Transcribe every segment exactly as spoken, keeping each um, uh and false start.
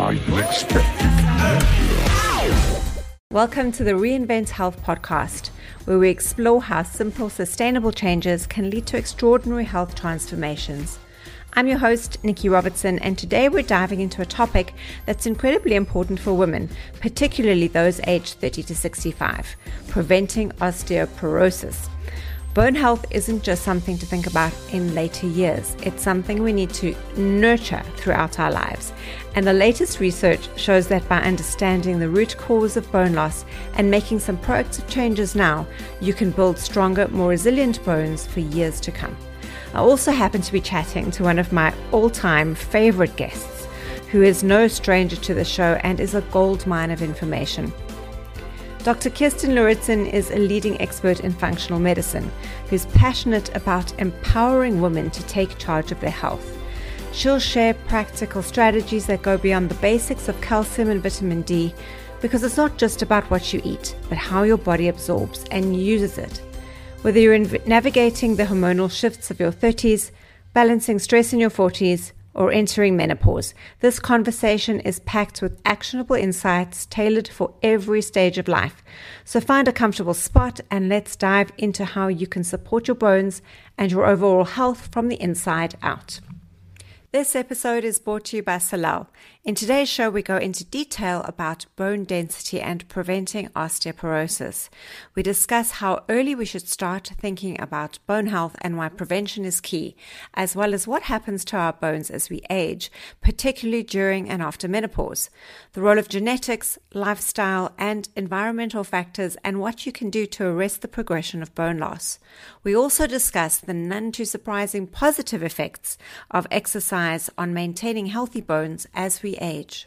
are you expecting? Welcome to the Reinvent Health podcast, where we explore how simple, sustainable changes can lead to extraordinary health transformations. I'm your host, Nikki Robertson, and today we're diving into a topic that's incredibly important for women, particularly those aged thirty to sixty-five, preventing osteoporosis. Bone health isn't just something to think about in later years. It's something we need to nurture throughout our lives. And the latest research shows that by understanding the root cause of bone loss and making some proactive changes now, you can build stronger, more resilient bones for years to come. I also happen to be chatting to one of my all-time favorite guests, who is no stranger to the show and is a gold mine of information. Doctor Kirsten Lauritsen is a leading expert in functional medicine who's passionate about empowering women to take charge of their health. She'll share practical strategies that go beyond the basics of calcium and vitamin D, because it's not just about what you eat, but how your body absorbs and uses it. Whether you're in navigating the hormonal shifts of your thirties, balancing stress in your forties, or entering menopause, this conversation is packed with actionable insights tailored for every stage of life. So find a comfortable spot and let's dive into how you can support your bones and your overall health from the inside out. This episode is brought to you by Salal. In today's show, we go into detail about bone density and preventing osteoporosis. We discuss how early we should start thinking about bone health and why prevention is key, as well as what happens to our bones as we age, particularly during and after menopause, the role of genetics, lifestyle, and environmental factors, and what you can do to arrest the progression of bone loss. We also discuss the none too surprising positive effects of exercise on maintaining healthy bones as we age.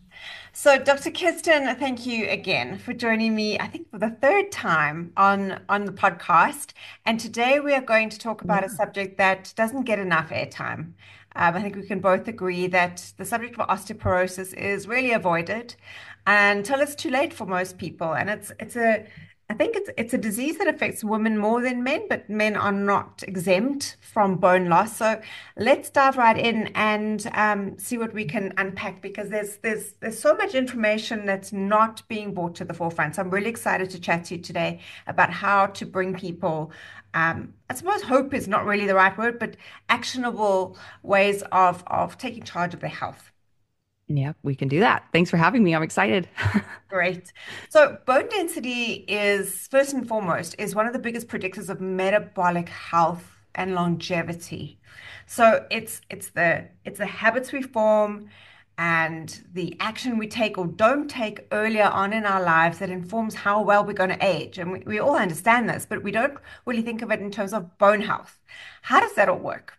So, Doctor Kirsten, thank you again for joining me, I think for the third time on, on the podcast. And today we are going to talk about yeah. a subject that doesn't get enough airtime. Um, I think we can both agree that the subject of osteoporosis is really avoided until it's too late for most people. And it's it's a I think it's it's a disease that affects women more than men, but men are not exempt from bone loss. So let's dive right in and um, see what we can unpack, because there's there's there's so much information that's not being brought to the forefront. So I'm really excited to chat to you today about how to bring people, um, I suppose hope is not really the right word, but actionable ways of of taking charge of their health. Yeah, we can do that. Thanks for having me. I'm excited. Great. So bone density is, first and foremost, is one of the biggest predictors of metabolic health and longevity. So it's it's the it's the habits we form and the action we take or don't take earlier on in our lives that informs how well we're going to age. And we, we all understand this, but we don't really think of it in terms of bone health. How does that all work?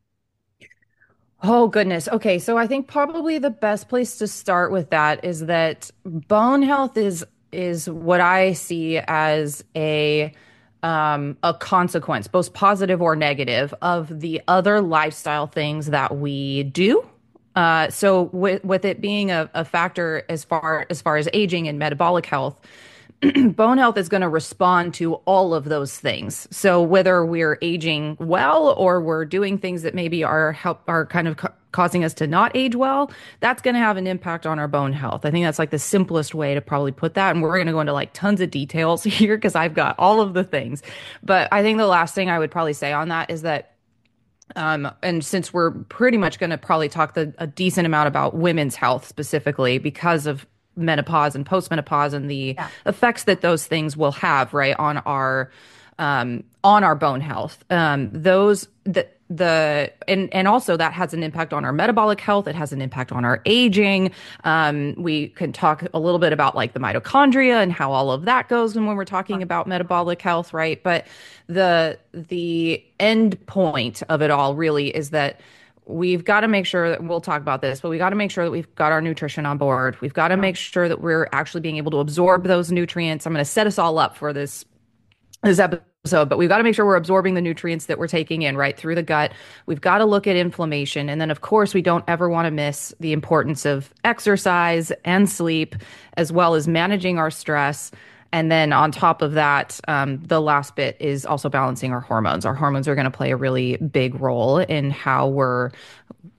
Oh, goodness. Okay. So I think probably the best place to start with that is that bone health is is what I see as a um, a consequence, both positive or negative, of the other lifestyle things that we do. Uh, so with with it being a, a factor as far as far as aging and metabolic health, bone health is going to respond to all of those things. So whether we're aging well or we're doing things that maybe are help are kind of ca- causing us to not age well, that's going to have an impact on our bone health. I think that's like the simplest way to probably put that. And we're going to go into like tons of details here because I've got all of the things. But I think the last thing I would probably say on that is that Um, and since we're pretty much going to probably talk the, a decent amount about women's health specifically because of menopause and postmenopause and the yeah. effects that those things will have, right, on our um, on our bone health. Um, those the the and and also that has an impact on our metabolic health. It has an impact on our aging. Um, we can talk a little bit about like the mitochondria and how all of that goes when we're talking about metabolic health, right? But the the end point of it all really is that we've got to make sure that we'll talk about this, but we got to make sure that we've got our nutrition on board. We've got to make sure that we're actually being able to absorb those nutrients. I'm going to set us all up for this this episode, but we've got to make sure we're absorbing the nutrients that we're taking in right through the gut. We've got to look at inflammation. And then, of course, we don't ever want to miss the importance of exercise and sleep, as well as managing our stress. And then on top of that, um, the last bit is also balancing our hormones. Our hormones are going to play a really big role in how we're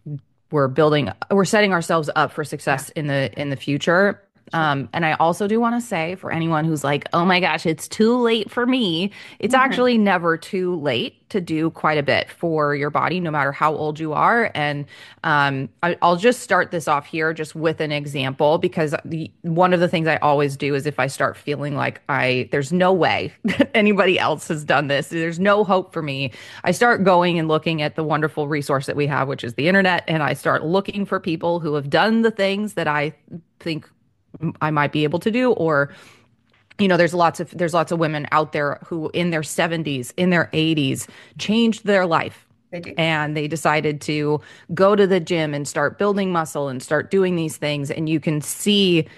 we're building, we're setting ourselves up for Yeah. success in the in the future. Sure. Um, and I also do want to say for anyone who's like, oh my gosh, it's too late for me, it's Mhm. actually never too late to do quite a bit for your body, no matter how old you are. And um, I, I'll just start this off here just with an example because the, one of the things I always do is if I start feeling like I there's no way that anybody else has done this, there's no hope for me, I start going and looking at the wonderful resource that we have, which is the internet, and I start looking for people who have done the things that I think I might be able to do, or you know, there's lots of there's lots of women out there who in their seventies, in their eighties changed their life, They do. and they decided to go to the gym and start building muscle and start doing these things, and you can see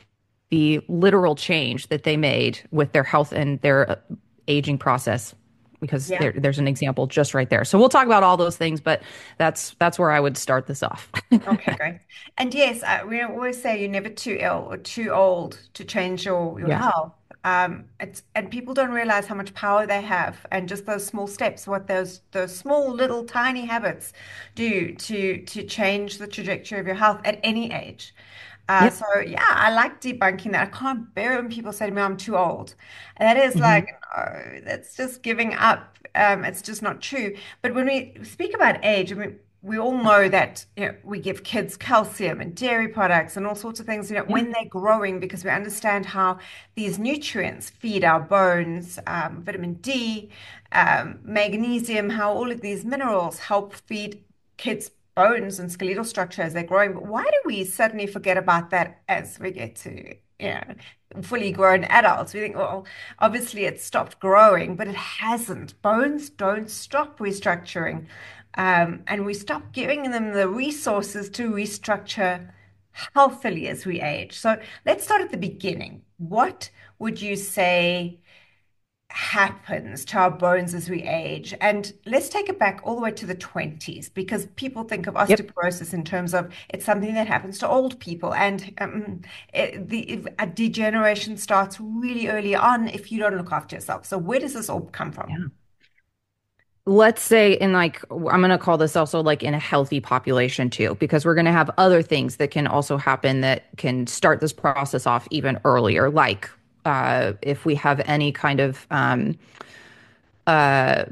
the literal change that they made with their health and their uh, aging process, because Yeah. there, there's an example just right there. So we'll talk about all those things, but that's that's where I would start this off. Okay, great. And yes, I, we always say you're never too ill or too old to change your your Yeah. health. Um, it's and people don't realize how much power they have, and just those small steps, what those those small little tiny habits do to to change the trajectory of your health at any age. Uh, Yep. so yeah, I like debunking that. I can't bear it when people say to me, "I'm too old." And that is Hmm. like, no, that's just giving up. Um, it's just not true. But when we speak about age, I mean, we all know that, you know, we give kids calcium and dairy products and all sorts of things, you know, Yeah. when they're growing because we understand how these nutrients feed our bones, um, vitamin D, um, magnesium, how all of these minerals help feed kids' bones and skeletal structure as they're growing. But why do we suddenly forget about that as we get to, you know, fully grown adults? We think, well, obviously it stopped growing, but it hasn't. Bones don't stop restructuring. Um, and we stop giving them the resources to restructure healthily as we age. So let's start at the beginning. What would you say happens to our bones as we age? And let's take it back all the way to the twenties, because people think of Yep. osteoporosis in terms of it's something that happens to old people. And um, it, the if a degeneration starts really early on if you don't look after yourself. So where does this all come from? Yeah. Let's say in like I'm going to call this also like in a healthy population too, because we're going to have other things that can also happen that can start this process off even earlier, like uh, if we have any kind of um, uh,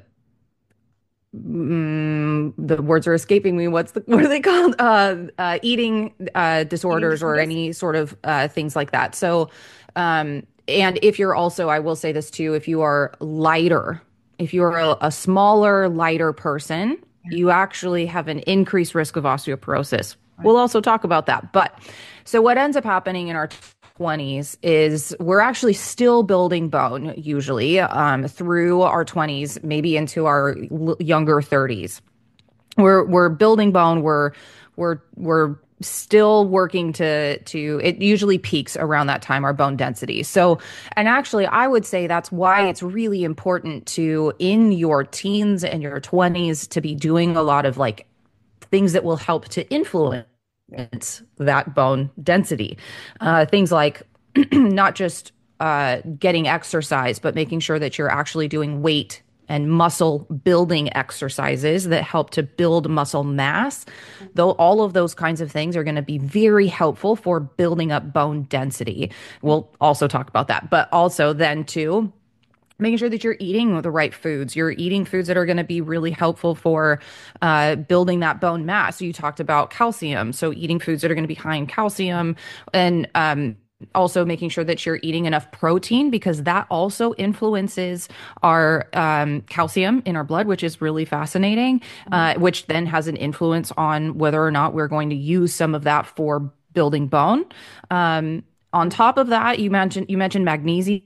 mm, the words are escaping me. What's the what are they called? Uh, uh, eating uh, Eating disorders or disorders? any sort of uh, things like that. So, um, and if you're also, I will say this too, if you are lighter, if you're a, a smaller, lighter person, Yeah, you actually have an increased risk of osteoporosis. right. We'll also talk about that. But so what ends up happening in our twenties is we're actually still building bone usually um, through our twenties, maybe into our l- younger thirties. We're we're building bone. We're we're we're still working to to it usually peaks around that time, our bone density. So, and actually I would say that's why it's really important to in your teens and your twenties to be doing a lot of like things that will help to influence Yeah. that bone density. Uh, things like not just uh, getting exercise, but making sure that you're actually doing weight and muscle building exercises that help to build muscle mass. Though all of those kinds of things are going to be very helpful for building up bone density. We'll also talk about that, but also then too making sure that you're eating the right foods. You're eating foods that are going to be really helpful for uh, building that bone mass. So you talked about calcium. So eating foods that are going to be high in calcium and um, also making sure that you're eating enough protein because that also influences our um, calcium in our blood, which is really fascinating, uh, which then has an influence on whether or not we're going to use some of that for building bone. Um, on top of that, you mentioned you mentioned magnesium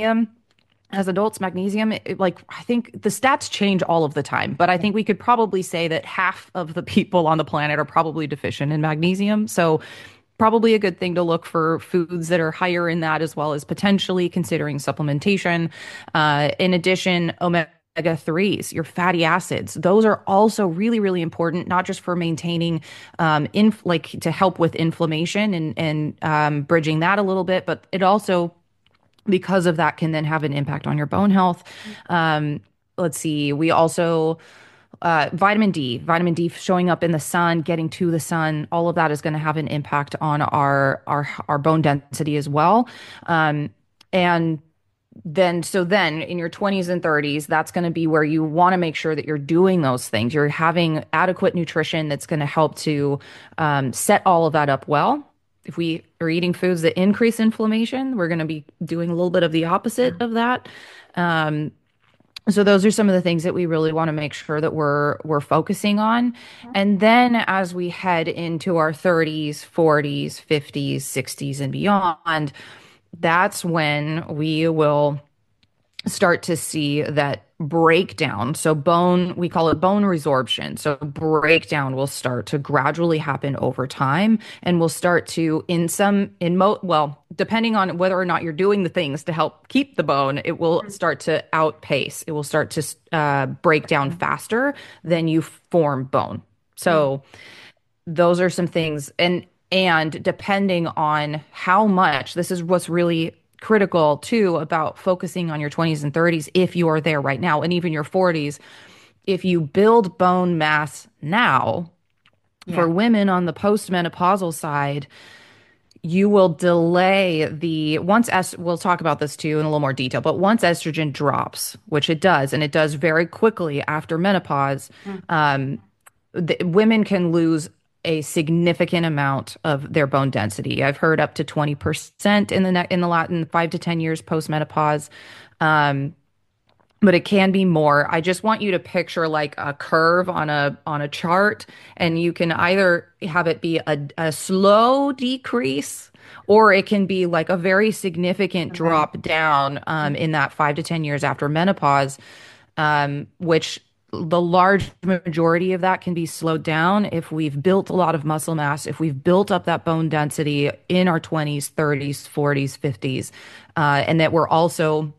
as adults, magnesium, it, like I think the stats change all of the time, but I think we could probably say that half of the people on the planet are probably deficient in magnesium. So probably a good thing to look for foods that are higher in that, as well as potentially considering supplementation. Uh, in addition, omega threes, your fatty acids, those are also really, really important, not just for maintaining, um, in like to help with inflammation and, and um, bridging that a little bit, but it also because of that can then have an impact on your bone health. Um, let's see. We also Uh, vitamin D, vitamin D showing up in the sun, getting to the sun, all of that is going to have an impact on our our our bone density as well. Um, and then so then in your twenties and thirties, that's going to be where you want to make sure that you're doing those things. You're having adequate nutrition that's going to help to um, set all of that up well. If we are eating foods that increase inflammation, we're going to be doing a little bit of the opposite of that. Um, so those are some of the things that we really want to make sure that we're we're focusing on. And then as we head into our thirties, forties, fifties, sixties and beyond, that's when we will start to see that breakdown. So bone, we call it bone resorption. So breakdown will start to gradually happen over time and will start to in some in mo well, depending on whether or not you're doing the things to help keep the bone, it will start to outpace. It will start to uh, break down faster than you form bone. So those are some things and and depending on how much, this is what's really critical too about focusing on your twenties and thirties if you are there right now and even your forties. If you build bone mass now, yeah. for women on the postmenopausal side, you will delay the once est we'll talk about this too in a little more detail, but once estrogen drops, which it does, and it does very quickly after menopause, mm. um, the, women can lose a significant amount of their bone density. I've heard up to twenty percent in the ne- in the Latin five to ten years post menopause. Um, but it can be more. I just want you to picture like a curve on a on a chart, and you can either have it be a, a slow decrease, or it can be like a very significant okay. drop down um, in that five to ten years after menopause, um, which the large majority of that can be slowed down if we've built a lot of muscle mass, if we've built up that bone density in our twenties, thirties, forties, fifties, uh, and that we're also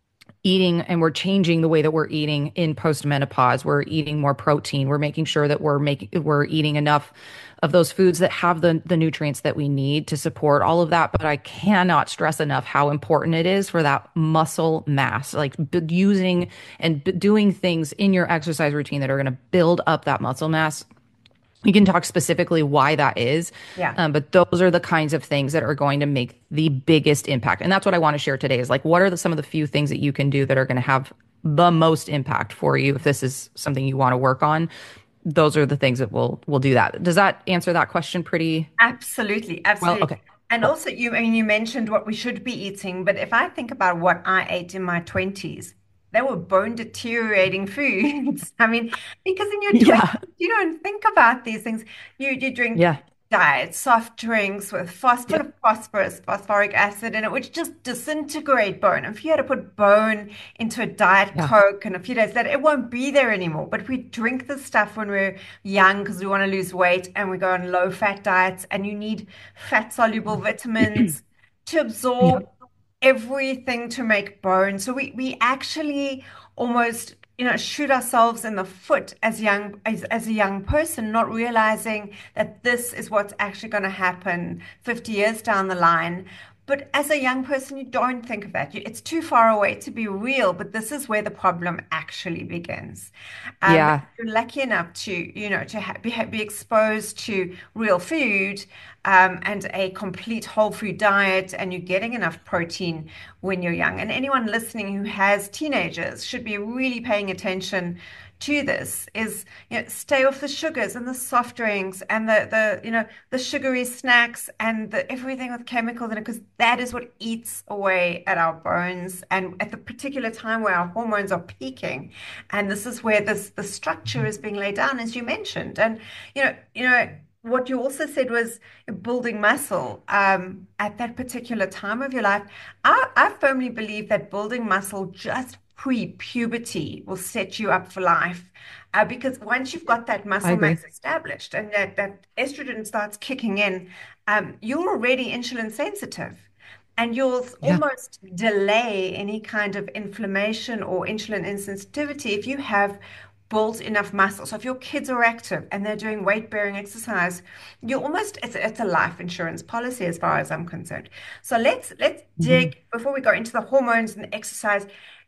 eating and we're changing the way that we're eating in postmenopause. We're eating more protein. We're making sure that we're making we're eating enough of those foods that have the the nutrients that we need to support all of that. But I cannot stress enough how important it is for that muscle mass, like b- using and b- doing things in your exercise routine that are going to build up that muscle mass. We can talk specifically why that is, yeah. Um, but those are the kinds of things that are going to make the biggest impact. And that's what I want to share today is like, what are the, some of the few things that you can do that are going to have the most impact for you if this is something you want to work on? Those are the things that will will do that. Does that answer that question pretty? Absolutely, absolutely. Well, okay. And Cool. also, you I mean, you mentioned what we should be eating, but if I think about what I ate in my twenties, they were bone deteriorating foods. I mean, because in your twenties, Yeah. you don't think about these things. You you drink Yeah. diet, soft drinks with phos full Yeah. of phosphorus, phosphoric acid in it, which just disintegrate bone. If you had to put bone into a Diet Yeah. Coke in a few days, that it won't be there anymore. But we drink this stuff when we're young because we want to lose weight and we go on low fat diets, and you need fat soluble vitamins to Yeah. absorb everything to make bone. So we we actually almost, you know, shoot ourselves in the foot as young as, as a young person, not realizing that this is what's actually going to happen fifty years down the line. But as a young person, you don't think of that. It's too far away to be real, but this is where the problem actually begins. Um, Yeah. you're lucky enough to, you know, to ha be, be exposed to real food um, and a complete whole food diet, and you're getting enough protein when you're young. And anyone listening who has teenagers should be really paying attention to this is, you know, stay off the sugars and the soft drinks and the the you know the sugary snacks and the everything with chemicals in it, because that is what eats away at our bones and at the particular time where our hormones are peaking. And this is where this the structure is being laid down, as you mentioned. And you know you know what you also said was building muscle um, at that particular time of your life. I, I firmly believe that building muscle just pre-puberty will set you up for life, uh, because once you've got that I muscle agree. mass established and that, that estrogen starts kicking in, um, you're already insulin sensitive, and you'll Yeah. almost delay any kind of inflammation or insulin insensitivity if you have built enough muscle. So if your kids are active and they're doing weight-bearing exercise, you almost it's, it's a life insurance policy as far as I'm concerned. So let's let's Mhm. dig before we go into the hormones and the exercise.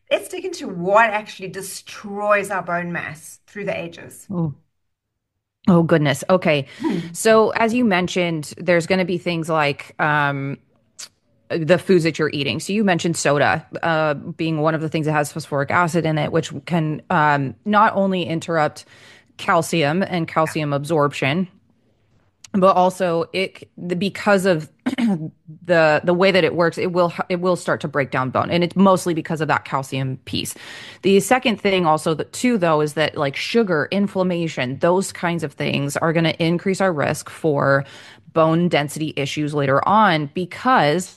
let's dig into what actually destroys our bone mass through the ages. Oh, oh goodness. Okay. Hmm. So as you mentioned, there's going to be things like um, the foods that you're eating. So you mentioned soda uh, being one of the things that has phosphoric acid in it, which can um, not only interrupt calcium and calcium absorption, but also it because of the the way that it works, it will it will start to break down bone, and it's mostly because of that calcium piece. The second thing also that too though is that like sugar, inflammation, those kinds of things are going to increase our risk for bone density issues later on because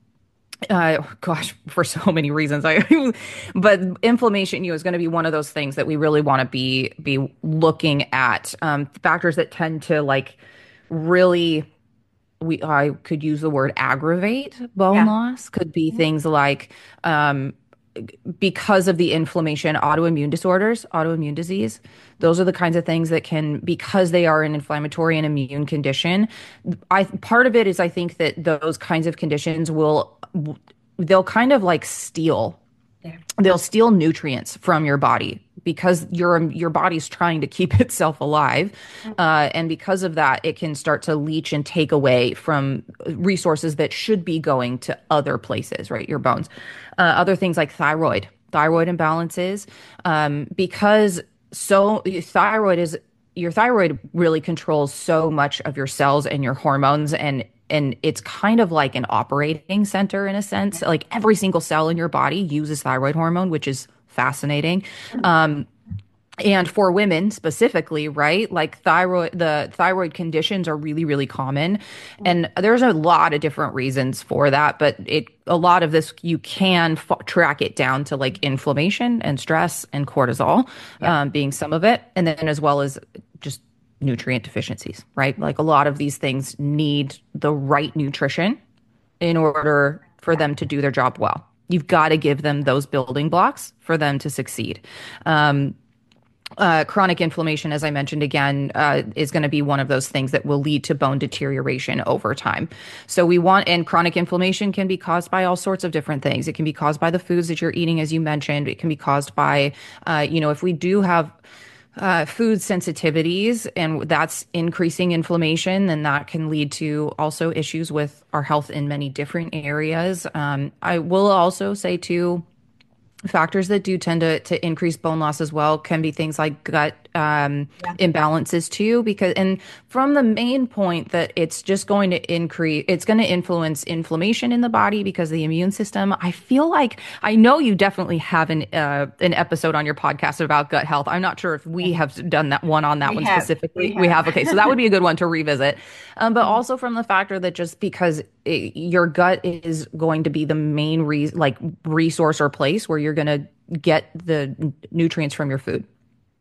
uh gosh, for so many reasons. I but inflammation, you know, is going to be one of those things that we really want to be be looking at. Um factors that tend to like really we I could use the word aggravate bone Yeah. loss could be things like um because of the inflammation, autoimmune disorders, autoimmune disease. Those are the kinds of things that can, because they are an inflammatory and immune condition. I part of it is I think that those kinds of conditions will they'll kind of like steal Yeah. they'll steal nutrients from your body because your your body's trying to keep itself alive, uh, and because of that, it can start to leach and take away from resources that should be going to other places, right? Your bones, uh, other things like thyroid, thyroid imbalances, um, because so thyroid is your thyroid really controls so much of your cells and your hormones and and it's kind of like an operating center in a sense. Like every single cell in your body uses thyroid hormone, which is fascinating. Um, and for women specifically, right? Like thyroid, the thyroid conditions are really, really common. And there's a lot of different reasons for that, but it, a lot of this, you can f- track it down to like inflammation and stress and cortisol, Yeah. um, being some of it. And then as well as just nutrient deficiencies, right? Like a lot of these things need the right nutrition in order for them to do their job well. You've got to give them those building blocks for them to succeed. Um, uh, chronic inflammation, as I mentioned again, uh, is going to be one of those things that will lead to bone deterioration over time. So we want, and chronic inflammation can be caused by all sorts of different things. It can be caused by the foods that you're eating, as you mentioned. It can be caused by, uh, you know, if we do have uh, food sensitivities and that's increasing inflammation, then that can lead to also issues with our health in many different areas. Um, I will also say too, factors that do tend to, to increase bone loss as well can be things like gut um, Yeah. imbalances too, because and from the main point that it's just going to increase, it's going to influence inflammation in the body because the immune system. I feel like I know you definitely have an uh, an episode on your podcast about gut health. I'm not sure if we have done that one on that We one have. specifically. We We have. have. Okay, so that would be a good one to revisit. Um, but also from the factor that just because it, your gut is going to be the main re- like resource or place where you're going to get the n- nutrients from your food.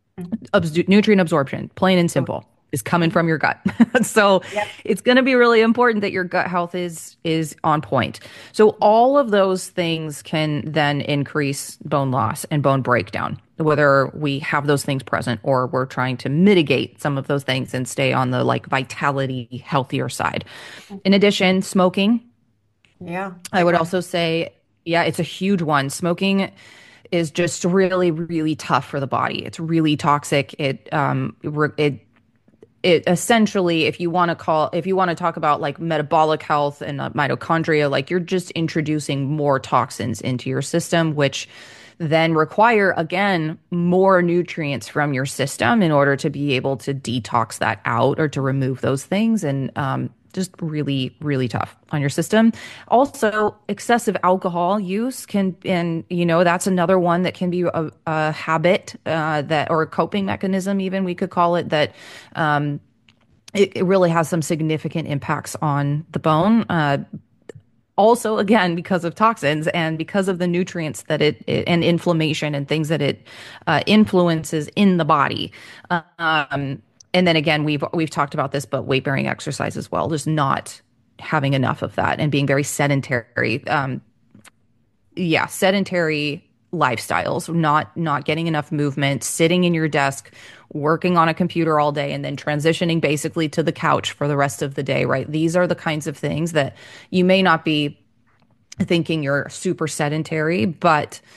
Abs- nutrient absorption, plain and simple, is coming from your gut. So Yep. it's going to be really important that your gut health is is on point. So all of those things can then increase bone loss and bone breakdown, whether we have those things present or we're trying to mitigate some of those things and stay on the like vitality healthier side. In addition, smoking, Yeah. I Big would one. also say, yeah, it's a huge one. Smoking is just really, really tough for the body. It's really toxic. It, um, re- it, it essentially, if you want to call, if you want to talk about like metabolic health and uh, mitochondria, like you're just introducing more toxins into your system, which then require again more nutrients from your system in order to be able to detox that out or to remove those things. And um, just really, really tough on your system. Also, excessive alcohol use can, and you know, that's another one that can be a, a habit uh, that, or a coping mechanism, even we could call it, that um, it, it really has some significant impacts on the bone. Uh, also, again, because of toxins and because of the nutrients that it, it and inflammation and things that it uh, influences in the body. Um, and then again, we've we've talked about this, but weight bearing exercise as well, just not having enough of that and being very sedentary. Um, yeah, sedentary lifestyles, not not getting enough movement, sitting in your desk, working on a computer all day, and then transitioning basically to the couch for the rest of the day, right? These are the kinds of things that you may not be thinking you're super sedentary, but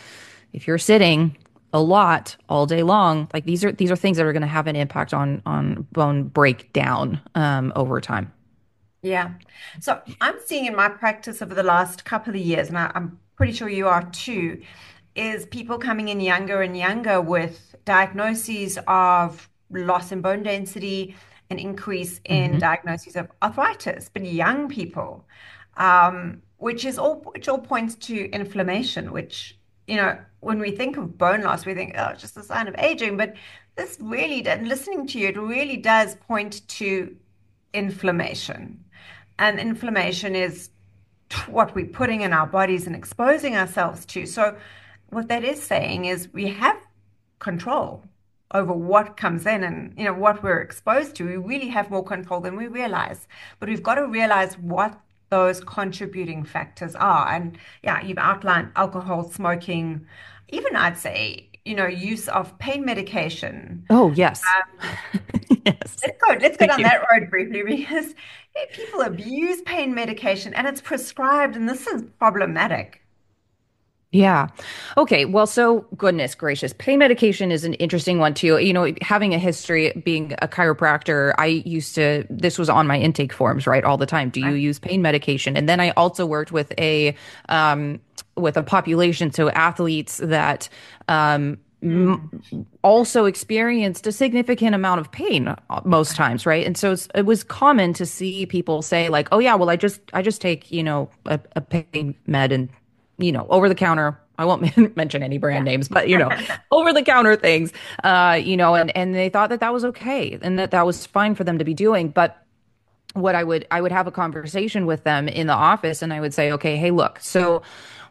if you're sitting a lot all day long, like these are these are things that are going to have an impact on on bone breakdown um, over time. Yeah. So I'm seeing in my practice over the last couple of years, and I, I'm pretty sure you are too, is people coming in younger and younger with diagnoses of loss in bone density, an increase in Hmm. diagnoses of arthritis, but young people, um, which is all which all points to inflammation, which, you know, when we think of bone loss, we think, oh, it's just a sign of aging, but this really, does- listening to you, it really does point to inflammation. And inflammation is what we're putting in our bodies and exposing ourselves to. So, what that is saying is we have control over what comes in and you know what we're exposed to. We really have more control than we realize. But we've got to realize what those contributing factors are. And yeah, you've outlined alcohol, smoking, even I'd say, you know, use of pain medication. Oh, yes. Um, Yes. Let's go, let's go Thank down you. that road briefly because eh, people abuse pain medication and it's prescribed, and this is problematic. Yeah. Okay. Well, so goodness gracious, pain medication is an interesting one too. You know, having a history being a chiropractor, I used to, this was on my intake forms, right? All the time. Do you Right? use pain medication? And then I also worked with a, um, with a population, so athletes that, um, m Mm, also experienced a significant amount of pain uh, most right. times, right? And so it's, it was common to see people say like, "Oh yeah, well I just I just take you know a, a pain med and you know over the counter." I won't mention any brand names, but you know, Yeah. over the counter things, uh, you know, and and they thought that that was okay and that that was fine for them to be doing, but what I would I would have a conversation with them in the office and I would say, okay, hey, look, so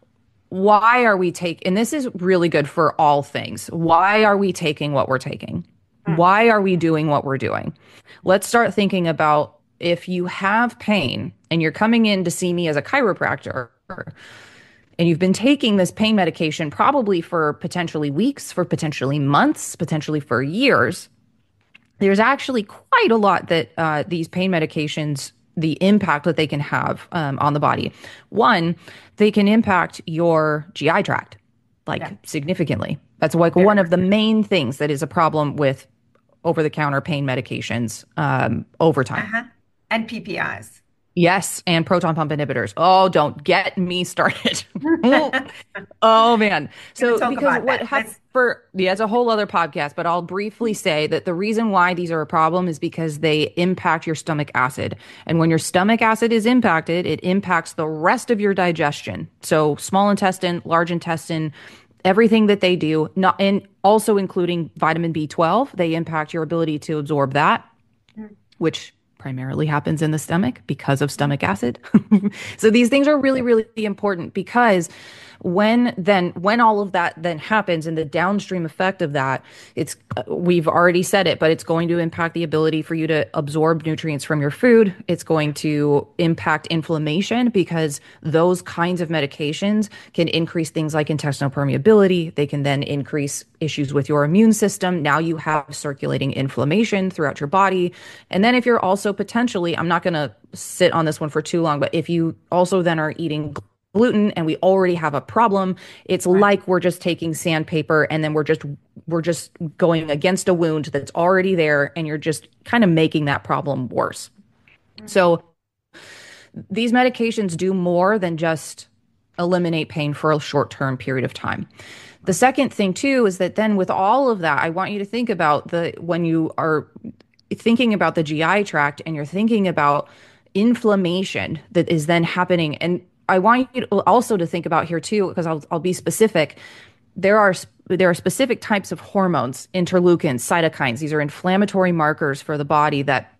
why are we taking, and this is really good for all things. Why are we taking what we're taking? Mm, Why are we doing what we're doing? Let's start thinking about if you have pain and you're coming in to see me as a chiropractor and you've been taking this pain medication probably for potentially weeks, for potentially months, potentially for years, there's actually quite a lot that uh, these pain medications, the impact that they can have um, on the body. One, they can impact your G I tract like yeah, significantly. That's like very one of much. the main things that is a problem with over the counter pain medications um, over time. Uh-huh. And P P Is. Yes, and proton pump inhibitors. Oh, don't get me started. Oh man. Going to So talk because about what that. happened Let's. for yeah, it's a whole other podcast, but I'll briefly say that the reason why these are a problem is because they impact your stomach acid. And when your stomach acid is impacted, it impacts the rest of your digestion. So small intestine, large intestine, everything that they do, not and also including vitamin B twelve, they impact your ability to absorb that, Mm, which primarily happens in the stomach because of stomach acid. So these things are really, really important because when then when all of that then happens and the downstream effect of that, it's we've already said it, but it's going to impact the ability for you to absorb nutrients from your food. It's going to impact inflammation because those kinds of medications can increase things like intestinal permeability. They can then increase issues with your immune system. Now you have circulating inflammation throughout your body. And then if you're also potentially, I'm not going to sit on this one for too long, but if you also then are eating gluten and we already have a problem, it's right. like we're just taking sandpaper and then we're just we're just going against a wound that's already there and you're just kind of making that problem worse. Mm, So these medications do more than just eliminate pain for a short-term period of time. The right. second thing too is that then with all of that, I want you to think about the when you are thinking about the G I tract and you're thinking about inflammation that is then happening. And I want you to also to think about here too, because I'll, I'll be specific. There are there are specific types of hormones, interleukins, cytokines. These are inflammatory markers for the body that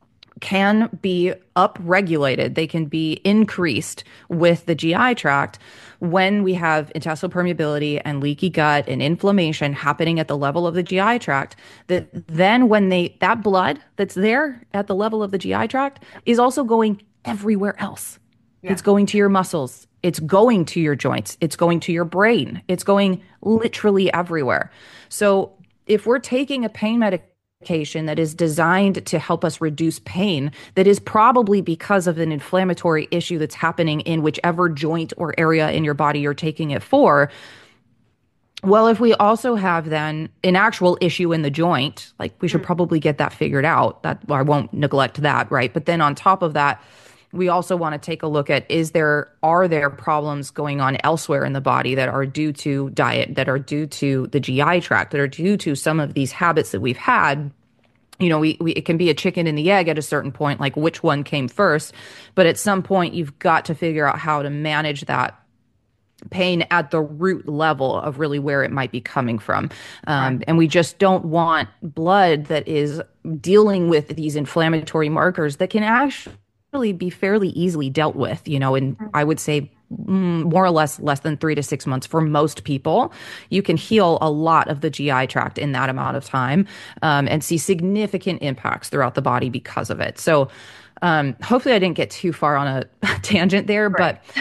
can be upregulated. They can be increased with the G I tract when we have intestinal permeability and leaky gut and inflammation happening at the level of the G I tract. That then when they that blood that's there at the level of the G I tract is also going everywhere else. It's Yeah. going to your muscles. It's going to your joints. It's going to your brain. It's going literally everywhere. So if we're taking a pain medication that is designed to help us reduce pain, that is probably because of an inflammatory issue that's happening in whichever joint or area in your body you're taking it for, Well, if we also have then an actual issue in the joint, like we should Mm. probably get that figured out. That I won't neglect that, right? But then on top of that, we also want to take a look at is there are there problems going on elsewhere in the body that are due to diet, that are due to the G I tract, that are due to some of these habits that we've had. You know, we, we it can be a chicken and the egg at a certain point, like which one came first. But at some point, you've got to figure out how to manage that pain at the root level of really where it might be coming from. Um, Right. and we just don't want blood that is dealing with these inflammatory markers that can actually be fairly easily dealt with, you know, and I would say mm, more or less less than three to six months for most people. You can heal a lot of the G I tract in that amount of time, um, and see significant impacts throughout the body because of it. So um, hopefully I didn't get too far on a tangent there, Right. but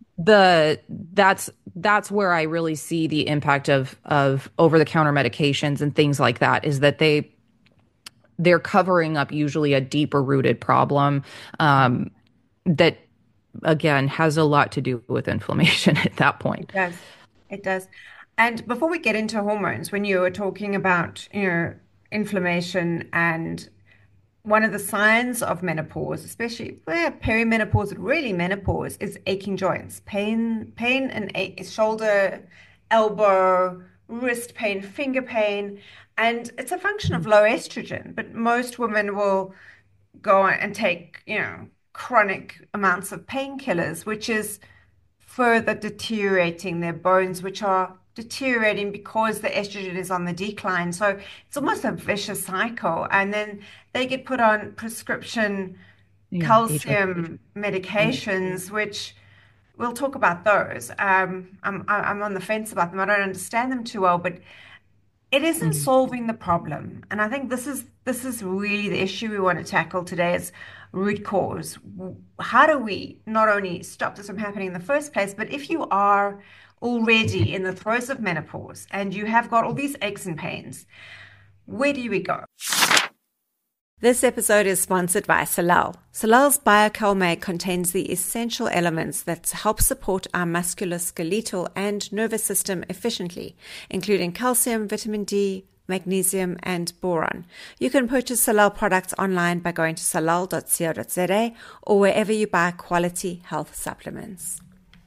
the that's that's where I really see the impact of of over the counter medications and things like that is that they they're covering up usually a deeper rooted problem, um, that again has a lot to do with inflammation at that point. It does. It does. And before we get into hormones, when you were talking about, you know, inflammation and one of the signs of menopause, especially where perimenopause, really menopause, is aching joints, pain, pain and a shoulder, elbow, wrist pain, finger pain, and it's a function of low estrogen. But most women will go and take, you know, chronic amounts of painkillers, which is further deteriorating their bones, which are deteriorating because the estrogen is on the decline. So it's almost a vicious cycle. And then they get put on prescription Yeah, age calcium related. medications, which we'll talk about those. Um, I'm I'm on the fence about them. I don't understand them too well, but it isn't Mhm. solving the problem. And I think this is this is really the issue we want to tackle today is root cause. How do we not only stop this from happening in the first place, but if you are already in the throes of menopause and you have got all these aches and pains, where do we go? This episode is sponsored by Solal. Solal's BioCalmate contains the essential elements that help support our musculoskeletal and nervous system efficiently, including calcium, vitamin D, magnesium, and boron. You can purchase Solal products online by going to solal dot co dot za or wherever you buy quality health supplements.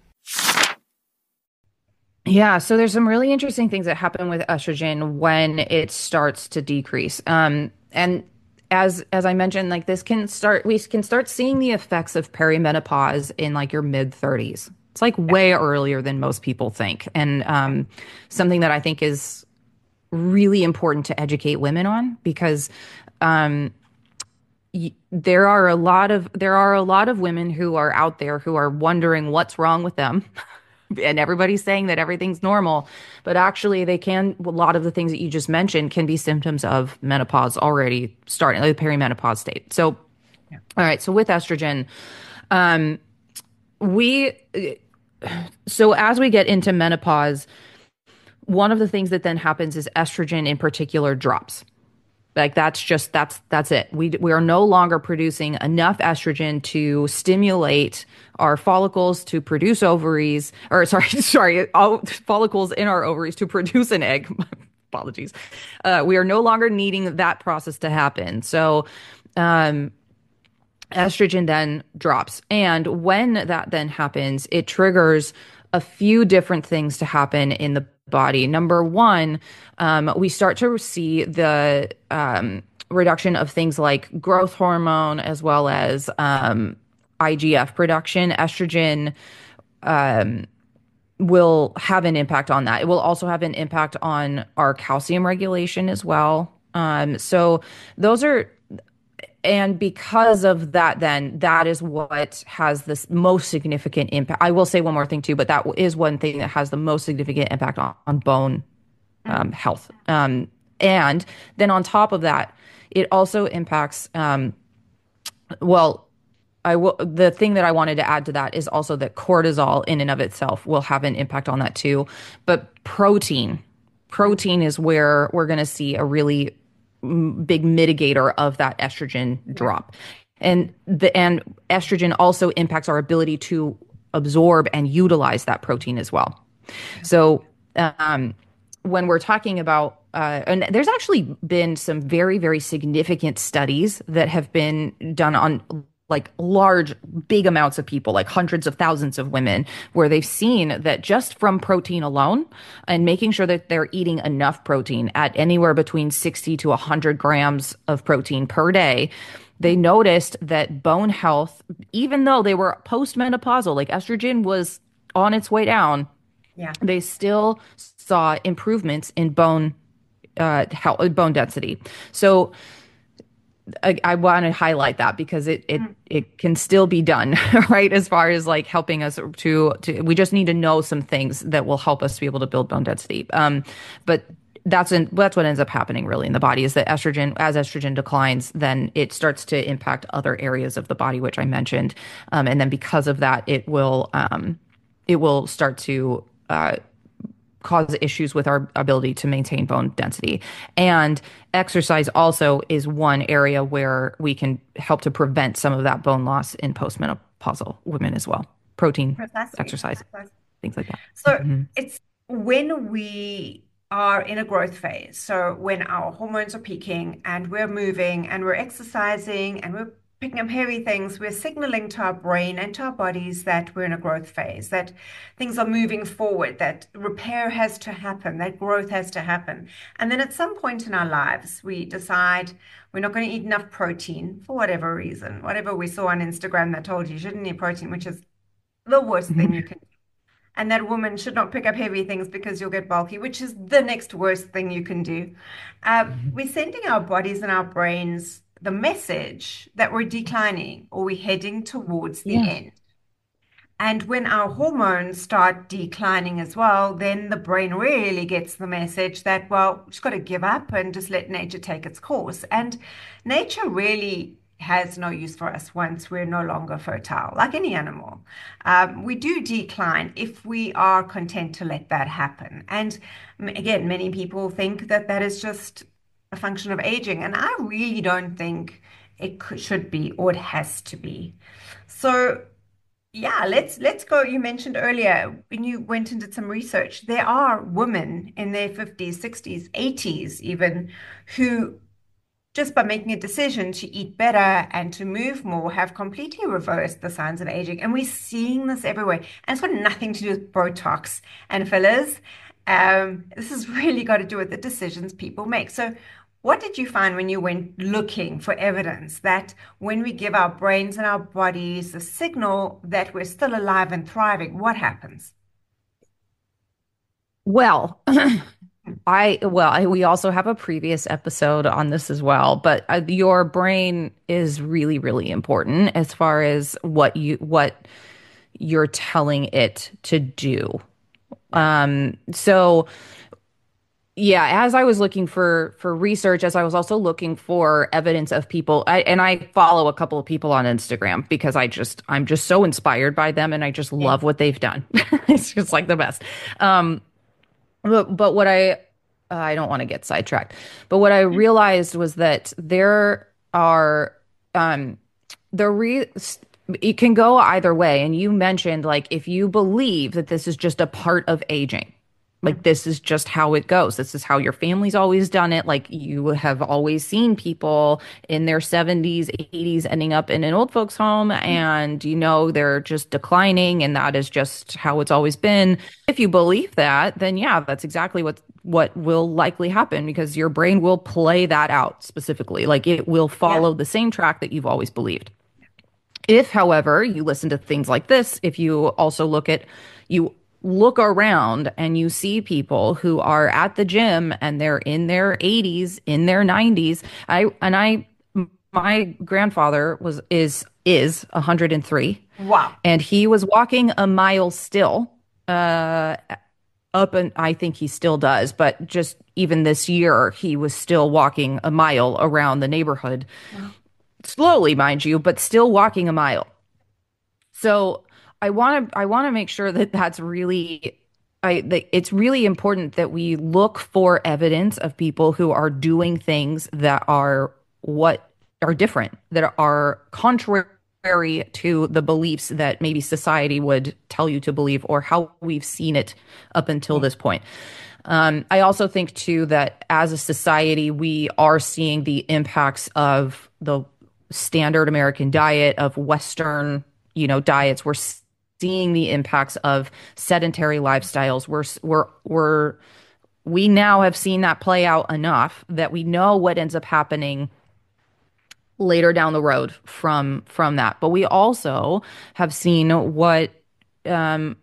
Yeah, so there's some really interesting things that happen with estrogen when it starts to decrease. Um, and as as I mentioned, like this can start, we can start seeing the effects of perimenopause in like your mid thirties. It's like way earlier than most people think, and um, something that I think is really important to educate women on because um, y- there are a lot of there are a lot of women who are out there who are wondering what's wrong with them. And everybody's saying that everything's normal, but actually they can, a lot of the things that you just mentioned can be symptoms of menopause already starting, like the perimenopause state. So, all right. So with estrogen, um, we, so as we get into menopause, one of the things that then happens is estrogen in particular drops. Like that's just that's that's it. We we are no longer producing enough estrogen to stimulate our follicles to produce ovaries, or sorry, sorry, all follicles in our ovaries to produce an egg. Apologies. Uh, we are no longer needing that process to happen. So, um, estrogen then drops, and when that then happens, it triggers a few different things to happen in the body. Number one, um, we start to see the um, reduction of things like growth hormone as well as um, I G F production. Estrogen um, will have an impact on that. It will also have an impact on our calcium regulation as well. Um, so those are and because of that, then that is what has this most significant impact. I will say one more thing too, but that is one thing that has the most significant impact on, on bone um, health. Um, and then on top of that, it also impacts, um, well, I will, the thing that I wanted to add to that is also that cortisol in and of itself will have an impact on that too. But protein, protein is where we're going to see a really big mitigator of that estrogen drop. And the and estrogen also impacts our ability to absorb and utilize that protein as well. So um, when we're talking about, uh, and there's actually been some very, very significant studies that have been done on like large, big amounts of people, like hundreds of thousands of women, where they've seen that just from protein alone and making sure that they're eating enough protein at anywhere between sixty to one hundred grams of protein per day, they noticed that bone health, even though they were postmenopausal, like estrogen was on its way down, Yeah. they still saw improvements in bone uh, health, bone density. So I, I want to highlight that because it it Mm. it can still be done, right? As far as like helping us to to, we just need to know some things that will help us to be able to build bone density. Um, but that's in, that's what ends up happening really in the body is that estrogen, as estrogen declines, then it starts to impact other areas of the body, which I mentioned, um, and then because of that, it will um, it will start to uh, cause issues with our ability to maintain bone density. And exercise also is one area where we can help to prevent some of that bone loss in postmenopausal women as well. Protein, Precisely. exercise, Precisely. things like that. So Hmm. it's when we are in a growth phase. So when our hormones are peaking and we're moving and we're exercising and we're picking up heavy things, we're signaling to our brain and to our bodies that we're in a growth phase, that things are moving forward, that repair has to happen, that growth has to happen. And then at some point in our lives, we decide we're not going to eat enough protein for whatever reason, whatever we saw on Instagram that told you you shouldn't eat protein, which is the worst thing you can, and that woman should not pick up heavy things because you'll get bulky, which is the next worst thing you can do. Uh, we're sending our bodies and our brains the message that we're declining or we're heading towards the Yeah. end. And when our hormones start declining as well, then the brain really gets the message that, well, we've just got to give up and just let nature take its course. And nature really has no use for us once we're no longer fertile, like any animal. Um, we do decline if we are content to let that happen. And again, many people think that that is just a function of aging. And I really don't think it could, should be or it has to be. So, yeah, let's let's go. You mentioned earlier when you went and did some research, there are women in their fifties, sixties, eighties even who just by making a decision to eat better and to move more have completely reversed the signs of aging. And we're seeing this everywhere. And it's got nothing to do with Botox and fillers. Um, this has really got to do with the decisions people make. So what did you find when you went looking for evidence that when we give our brains and our bodies the signal that we're still alive and thriving, what happens? Well, I well, I, we also have a previous episode on this as well, but uh, your brain is really, really important as far as what you what you're telling it to do. Yeah. Um, so yeah, as I was looking for for research, as I was also looking for evidence of people, I, and I follow a couple of people on Instagram because I just I'm just so inspired by them and I just Yeah. love what they've done. It's just like the best. Um, but, but what I uh, I don't want to get sidetracked. But what I realized was that there are um the re it can go either way. And you mentioned like if you believe that this is just a part of aging, like this is just how it goes. This is how your family's always done it. Like you have always seen people in their seventies, eighties ending up in an old folks home and you know they're just declining and that is just how it's always been. If you believe that, then yeah, that's exactly what what will likely happen because your brain will play that out specifically. Like it will Yeah. follow the same track that you've always believed. If, however, you listen to things like this, if you also look at, you look around and you see people who are at the gym and they're in their eighties, in their nineties. I, and I, my grandfather was, is, is one hundred three Wow. and he was walking a mile still, uh, up and I think he still does, but just even this year, he was still walking a mile around the neighborhood Wow. slowly, mind you, but still walking a mile. So I want to I want to make sure that that's really I that it's really important that we look for evidence of people who are doing things that are what are different, that are contrary contrary to the beliefs that maybe society would tell you to believe or how we've seen it up until this point. Um, I also think too that as a society, we are seeing the impacts of the standard American diet, of Western, you know, diets. We're seeing the impacts of sedentary lifestyles. We're we're we're we now have seen that play out enough that we know what ends up happening later down the road from from that. But we also have seen what um,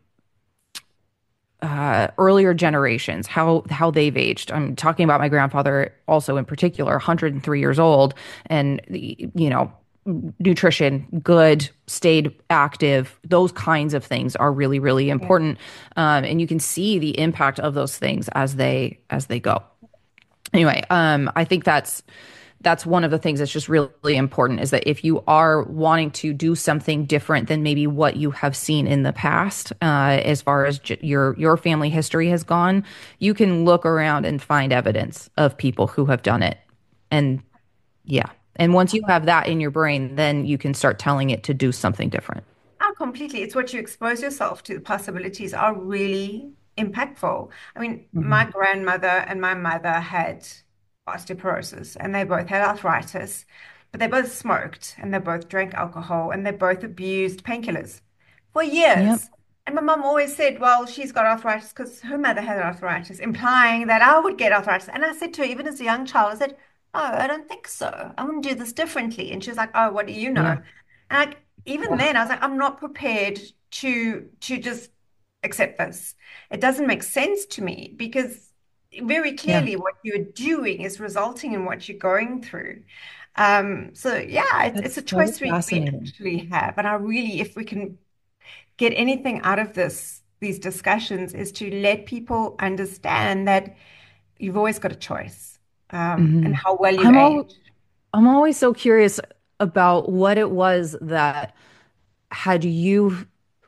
uh, earlier generations, how how they've aged. I'm talking about my grandfather also in particular, one hundred three years old, and you know, nutrition, good, stayed active. Those kinds of things are really, really important, um, and you can see the impact of those things as they as they go. Anyway, um, I think that's that's one of the things that's just really, really important is that if you are wanting to do something different than maybe what you have seen in the past, uh, as far as j- your your family history has gone, you can look around and find evidence of people who have done it. And yeah, and once you have that in your brain, then you can start telling it to do something different. Oh, completely. It's what you expose yourself to. The possibilities are really impactful. I mean, my Hmm. grandmother and my mother had osteoporosis and they both had arthritis, but they both smoked and they both drank alcohol and they both abused painkillers for Yep. years. And my mum always said, well, she's got arthritis because her mother had arthritis, implying that I would get arthritis. And I said to her, even as a young child, I said, oh, I don't think so. I want to do this differently. And she was like, oh, what do you know? Yeah. And I, even Yeah. then, I was like, I'm not prepared to to just accept this. It doesn't make sense to me because very Yeah. clearly what you're doing is resulting in what you're going through. Um, so yeah, it's, it's That's a so choice we, we fascinating. actually have. And I really, if we can get anything out of this, these discussions, is to let people understand that you've always got a choice, um, and Hmm. how well you've I'm all aged. I'm always so curious about what it was that had you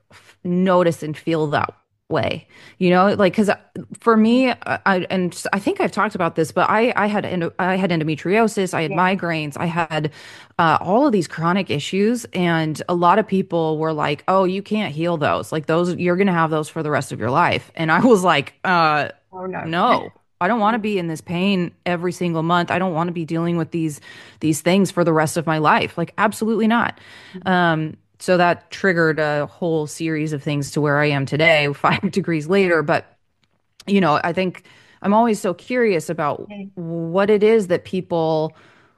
notice and feel that way, you know, like because for me I, and I think I've talked about this, but i i had endo, I had endometriosis, I had Yeah. migraines, I had uh, all of these chronic issues, and a lot of people were like, oh, you can't heal those, like those you're gonna have those for the rest of your life. And I was like, uh Oh no. no, I don't want to be in this pain every single month. I don't want to be dealing with these these things for the rest of my life, like absolutely not. um so that triggered a whole series of things to where I am today, five degrees later. But, you know, I think I'm always so curious about Yeah. what it is that people,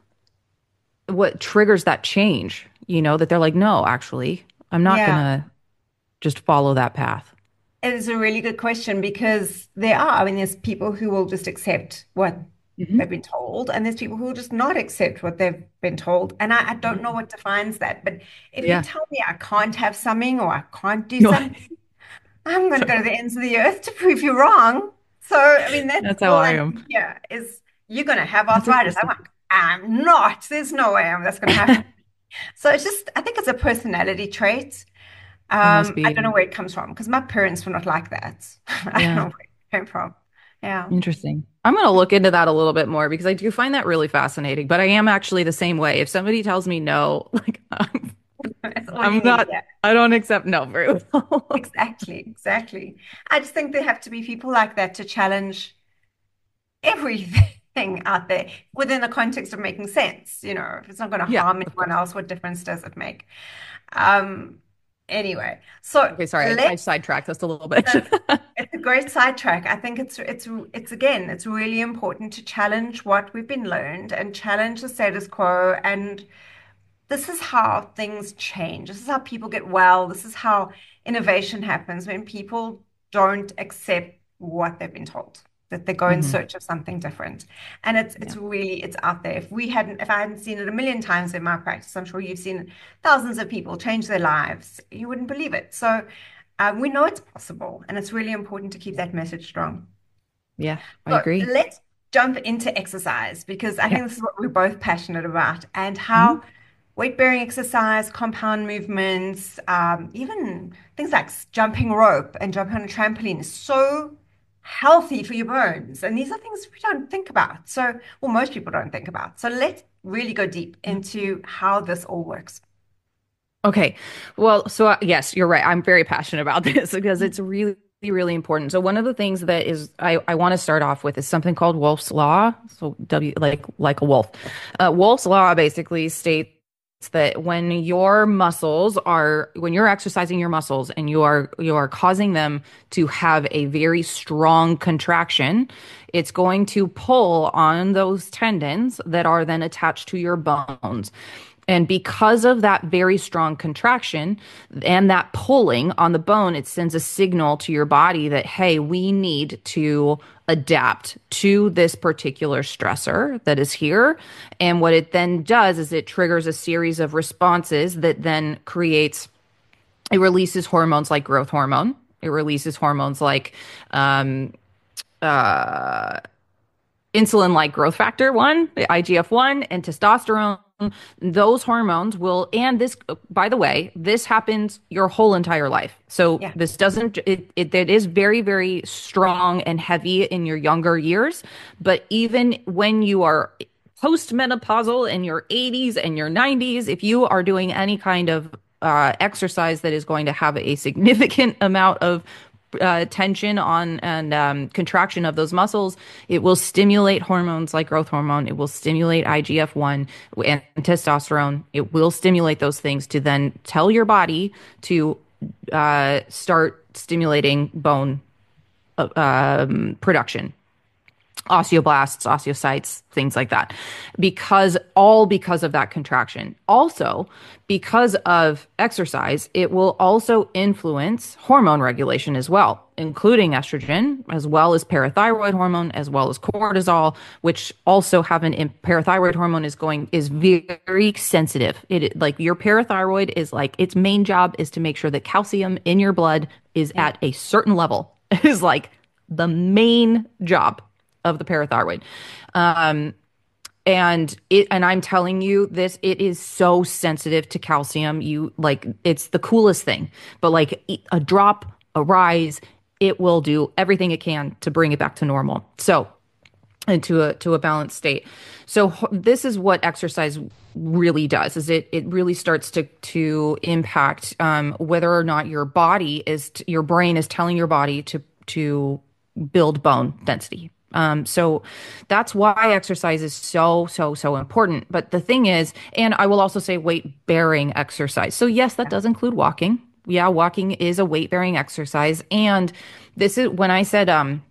what triggers that change, you know, that they're like, no, actually, I'm not going Yeah. to just follow that path. It is a really good question because there are, I mean, there's people who will just accept what Hmm. they've been told, and there's people who will just not accept what they've been told. And I, I don't know Hmm. what defines that. But if you Yeah. tell me I can't have something or I can't do No, something, I'm going to go to the ends of the earth to prove you wrong. So, I mean, that's that's how all I I am. need here is you're going to have That's arthritis. I'm interesting. like, I'm not. There's no way that's going to happen. So it's just, I think it's a personality trait. It must Um, I don't know be. where it comes from because my parents were not like that. I don't know Yeah. where it came from. Yeah. Interesting. I'm going to look into that a little bit more because I do find that really fascinating. But I am actually the same way. If somebody tells me no, like I'm, That's all I'm you need. not, Yeah. I don't accept no very well. Exactly. Exactly. I just think there have to be people like that to challenge everything out there within the context of making sense. You know, if it's not going to Yeah, harm of anyone course. else, what difference does it make? Um, anyway, so Okay, sorry, I, I let's sidetracked us a little bit. That's it's a great sidetrack. I think it's it's it's again, it's really important to challenge what we've been learned and challenge the status quo. And this is how things change. This is how people get well. This is how innovation happens when people don't accept what they've been told, that they go in Hmm. search of something different. And it's Yeah. it's really it's out there. If we hadn't, if I hadn't seen it a million times in my practice, I'm sure you've seen thousands of people change their lives. You wouldn't believe it. So um, we know it's possible, and it's really important to keep that message strong. Yeah, I So agree. let's jump into exercise because I Yeah. think this is what we're both passionate about and how Mhm. weight-bearing exercise, compound movements, um, even things like s- jumping rope and jumping on a trampoline is so healthy for your bones. And these are things we don't think about. So, well, most people don't think about. So let's really go deep Yeah. into how this all works. Okay. Well, so uh, yes, you're right. I'm very passionate about this because it's really, really important. So one of the things that is I, I want to start off with is something called Wolff's Law. So W like like a wolf. Uh, Wolff's Law basically states that when your muscles are when you're exercising your muscles and you are you are causing them to have a very strong contraction, it's going to pull on those tendons that are then attached to your bones. And because of that very strong contraction and that pulling on the bone, it sends a signal to your body that, hey, we need to adapt to this particular stressor that is here. And what it then does is it triggers a series of responses that then creates, it releases hormones like growth hormone. It releases hormones like um, uh, insulin like growth factor one, I G F one, and testosterone. Those hormones will, and this, by the way, this happens your whole entire life. So Yeah. this doesn't, it, it, it is very, very strong and heavy in your younger years. But even when you are postmenopausal in your eighties and your nineties, if you are doing any kind of uh, exercise that is going to have a significant amount of uh, tension on and um, contraction of those muscles, it will stimulate hormones like growth hormone. It will stimulate I G F one and testosterone. It will stimulate those things to then tell your body to uh, start stimulating bone uh, um, production, osteoblasts, osteocytes, things like that, because all because of that contraction. Also, because of exercise, it will also influence hormone regulation as well, including estrogen, as well as parathyroid hormone, as well as cortisol, which also have an parathyroid hormone is going is very sensitive. It like your parathyroid is like its main job is to make sure that calcium in your blood is at a certain level. It is like the main job of the parathyroid. Um, and it, and I'm telling you this, it is so sensitive to calcium. You like, it's the coolest thing, but like a drop, a rise, it will do everything it can to bring it back to normal. So, and to a, to a balanced state. So this is what exercise really does, is it, it really starts to, to impact, um, whether or not your body is, t- your brain is telling your body to, to build bone density. Um, so that's why exercise is so, so, so important. But the thing is, and I will also say weight bearing exercise. So yes, that does include walking. Yeah, walking is a weight bearing exercise. And this is when I said, um,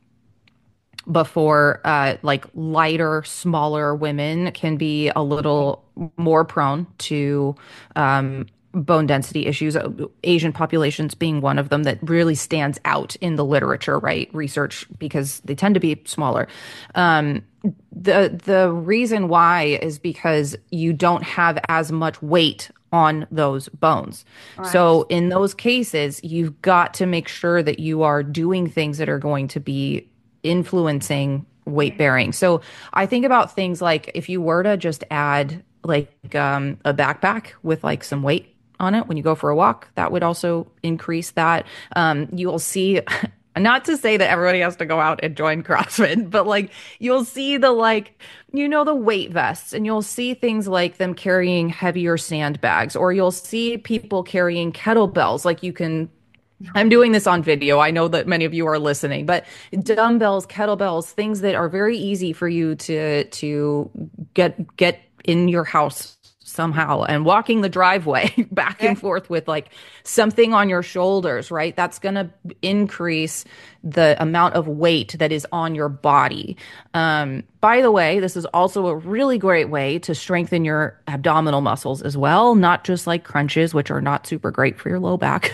before, uh, like lighter, smaller women can be a little more prone to, um, bone density issues, Asian populations being one of them that really stands out in the literature, right? Research, because they tend to be smaller. Um, the the reason why is because you don't have as much weight on those bones. Right. So in those cases, you've got to make sure that you are doing things that are going to be influencing weight bearing. So I think about things like if you were to just add like um, a backpack with like some weight on it when you go for a walk, that would also increase that. Um, you'll see, not to say that everybody has to go out and join CrossFit, but like you'll see the like, you know, the weight vests, and you'll see things like them carrying heavier sandbags, or you'll see people carrying kettlebells. Like you can, I'm doing this on video. I know that many of you are listening, but dumbbells, kettlebells, things that are very easy for you to, to get, get in your house somehow, and walking the driveway back and forth with like something on your shoulders, right? That's going to increase the amount of weight that is on your body. Um, by the way, this is also a really great way to strengthen your abdominal muscles as well, not just like crunches, which are not super great for your low back,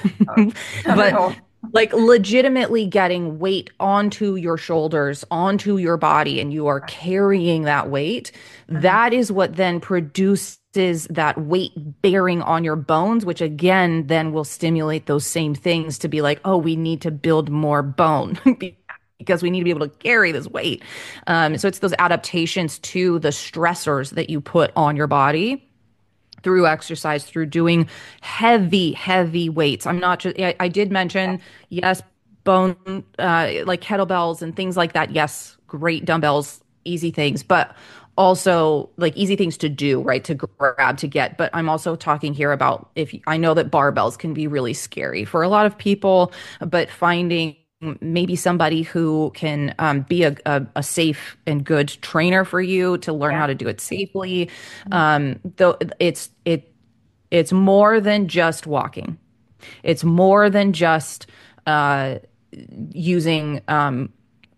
but like legitimately getting weight onto your shoulders, onto your body, and you are carrying that weight. Mm-hmm. That is what then produces that weight bearing on your bones, which again then will stimulate those same things to be like, oh, we need to build more bone because we need to be able to carry this weight. Um, so it's those adaptations to the stressors that you put on your body through exercise, through doing heavy, heavy weights. I'm not just, I, I did mention, yes, bone, uh, like kettlebells and things like that. Yes, great dumbbells, easy things. But also like easy things to do, right? To grab, to get. But I'm also talking here about if I know that barbells can be really scary for a lot of people, but finding maybe somebody who can um, be a, a, a safe and good trainer for you to learn Yeah. how to do it safely. Um, though it's it it's more than just walking. It's more than just uh, using um,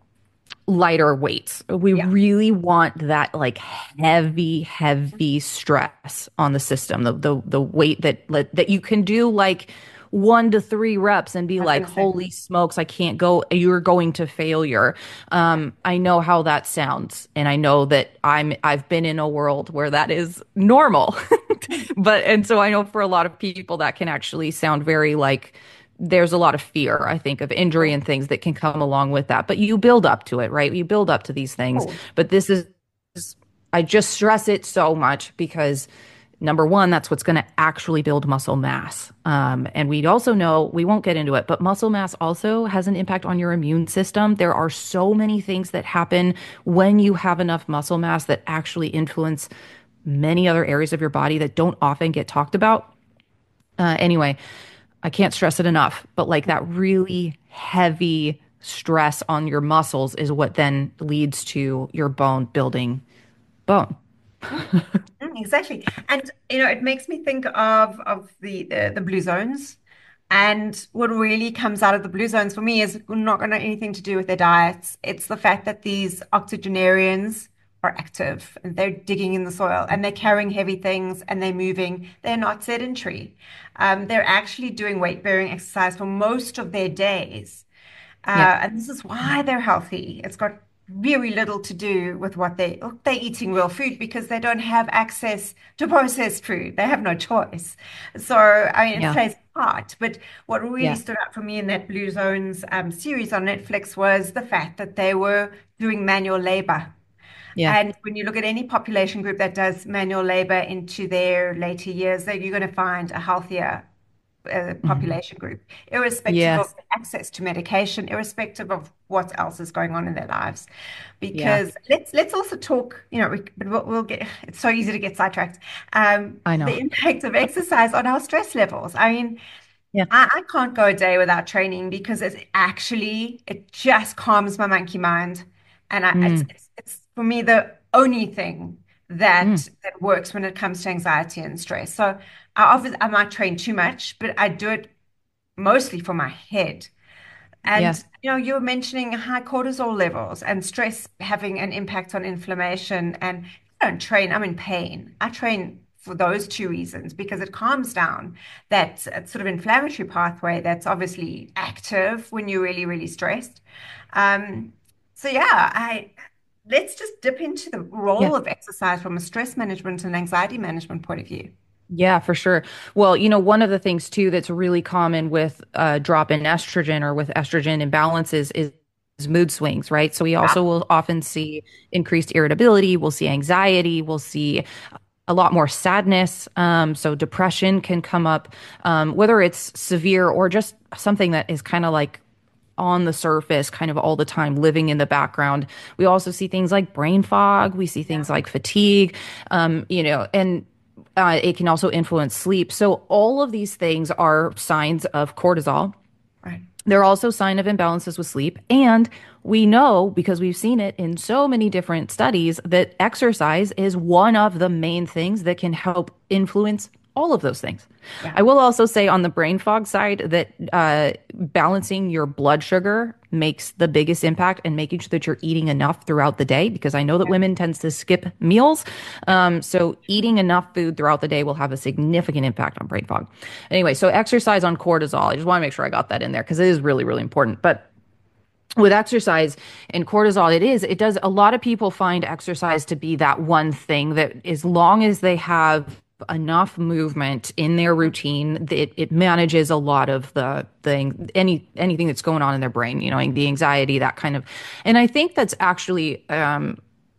lighter weights. We Yeah. really want that like heavy, heavy stress on the system. The the the weight that that you can do like one to three reps and be I was like, going to say. holy smokes, I can't go. You're going to failure. Um, I know how that sounds, and I know that I'm I've been in a world where that is normal. But and so I know for a lot of people that can actually sound very like there's a lot of fear, I think, of injury and things that can come along with that. But you build up to it, right? You build up to these things. Oh, But this is, I just stress it so much because number one, that's what's going to actually build muscle mass. Um, and we also know, we won't get into it, but muscle mass also has an impact on your immune system. There are so many things that happen when you have enough muscle mass that actually influence many other areas of your body that don't often get talked about. Uh, anyway, I can't stress it enough, but like that really heavy stress on your muscles is what then leads to your bone building bone. mm, mm, exactly. And you know, it makes me think of of the, the the blue zones. And what really comes out of the blue zones for me is not going to anything to do with their diets. It's the fact that these octogenarians are active and they're digging in the soil and they're carrying heavy things and they're moving. They're not sedentary. Um, they're actually doing weight bearing exercise for most of their days. Yeah. Uh, and this is why they're healthy. It's got very little to do with what they look, they're eating real food because they don't have access to processed food. They have no choice. So, I mean, it Yeah. plays a part. But what really Yeah. stood out for me in that Blue Zones um, series on Netflix was the fact that they were doing manual labor. Yeah. And when you look at any population group that does manual labor into their later years, that you're going to find a healthier uh, Mhm. population group, irrespective of Yes. access to medication, irrespective of what else is going on in their lives. Yeah. Because let's let's also talk, you know, we, but we'll, we'll get, it's so easy to get sidetracked. Um, I the know. impact of exercise on our stress levels. I mean, Yeah. I, I can't go a day without training because it's actually, it just calms my monkey mind. And I, it's, Mm. it's, it's for me the only thing Mm. that that works when it comes to anxiety and stress. So I often I might train too much, but I do it mostly for my head. Yeah. And you know, you were mentioning high cortisol levels and stress having an impact on inflammation. And I don't train, I'm in pain. I train for those two reasons because it calms down that uh, sort of inflammatory pathway that's obviously active when you're really, really stressed. Um, so yeah, I let's just dip into the Yeah. role of exercise from a stress management and anxiety management point of view. Yeah, for sure. Well, you know, one of the things too that's really common with uh, drop in estrogen or with estrogen imbalances is, is mood swings, right? So we Yeah. also will often see increased irritability, we'll see anxiety, we'll see a lot more sadness. Um, so depression can come up, um, whether it's severe or just something that is kind of like on the surface kind of all the time living in the background. We also see things like brain fog, we see Yeah. things like fatigue, um, you know, and uh, it can also influence sleep. So all of these things are signs of cortisol. Right. They're also sign of imbalances with sleep. And we know because we've seen it in so many different studies that exercise is one of the main things that can help influence all of those things. Yeah. I will also say on the brain fog side that uh, balancing your blood sugar makes the biggest impact and making sure that you're eating enough throughout the day because I know that Yeah. women tends to skip meals. Um, so eating enough food throughout the day will have a significant impact on brain fog. Anyway, so exercise on cortisol. I just want to make sure I got that in there because it is really, really important. But with exercise and cortisol, it is, it does, a lot of people find exercise to be that one thing that as long as they have enough movement in their routine, it, it manages a lot of the thing, any, anything that's going on in their brain, you know, the anxiety, that kind of, and I think that's actually, um,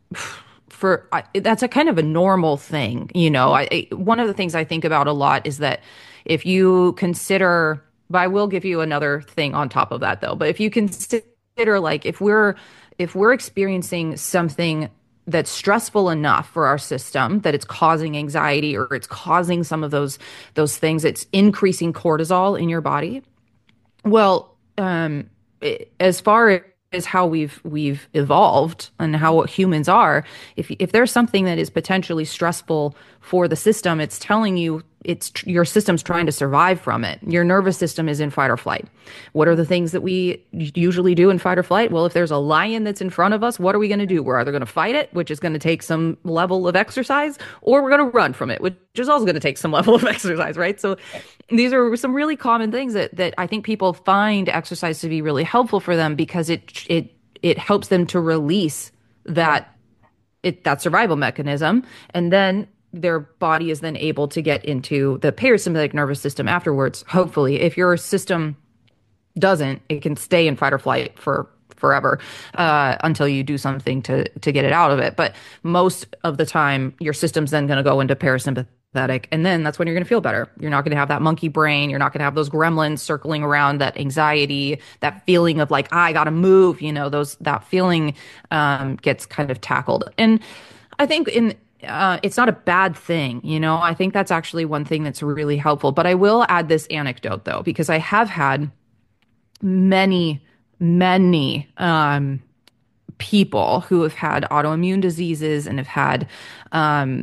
for I, that's a kind of a normal thing, you know. I, I- one of the things I think about a lot is that if you consider, but I will give you another thing on top of that though. But if you consider like if we're if we're experiencing something that's stressful enough for our system that it's causing anxiety or it's causing some of those those things. It's increasing cortisol in your body. Well, um, it, as far as how we've we've evolved and how humans are, if if there's something that is potentially stressful for the system, it's telling you it's your system's trying to survive from it. Your nervous system is in fight or flight. What are the things that we usually do in fight or flight? Well, if there's a lion that's in front of us, what are we going to do? We're either going to fight it, which is going to take some level of exercise, or we're going to run from it, which is also going to take some level of exercise, right? So these are some really common things that that I think people find exercise to be really helpful for them because it it it helps them to release that it that survival mechanism, and then their body is then able to get into the parasympathetic nervous system afterwards. Hopefully, if your system doesn't, it can stay in fight or flight for forever uh, until you do something to to get it out of it. But most of the time, your system's then going to go into parasympathetic, and then that's when you're going to feel better. You're not going to have that monkey brain. You're not going to have those gremlins circling around, that anxiety, that feeling of like, ah, I got to move. You know, those that feeling um, gets kind of tackled. And I think in uh, it's not a bad thing, you know. I think that's actually one thing that's really helpful. But I will add this anecdote though, because I have had many, many um, people who have had autoimmune diseases and have had um,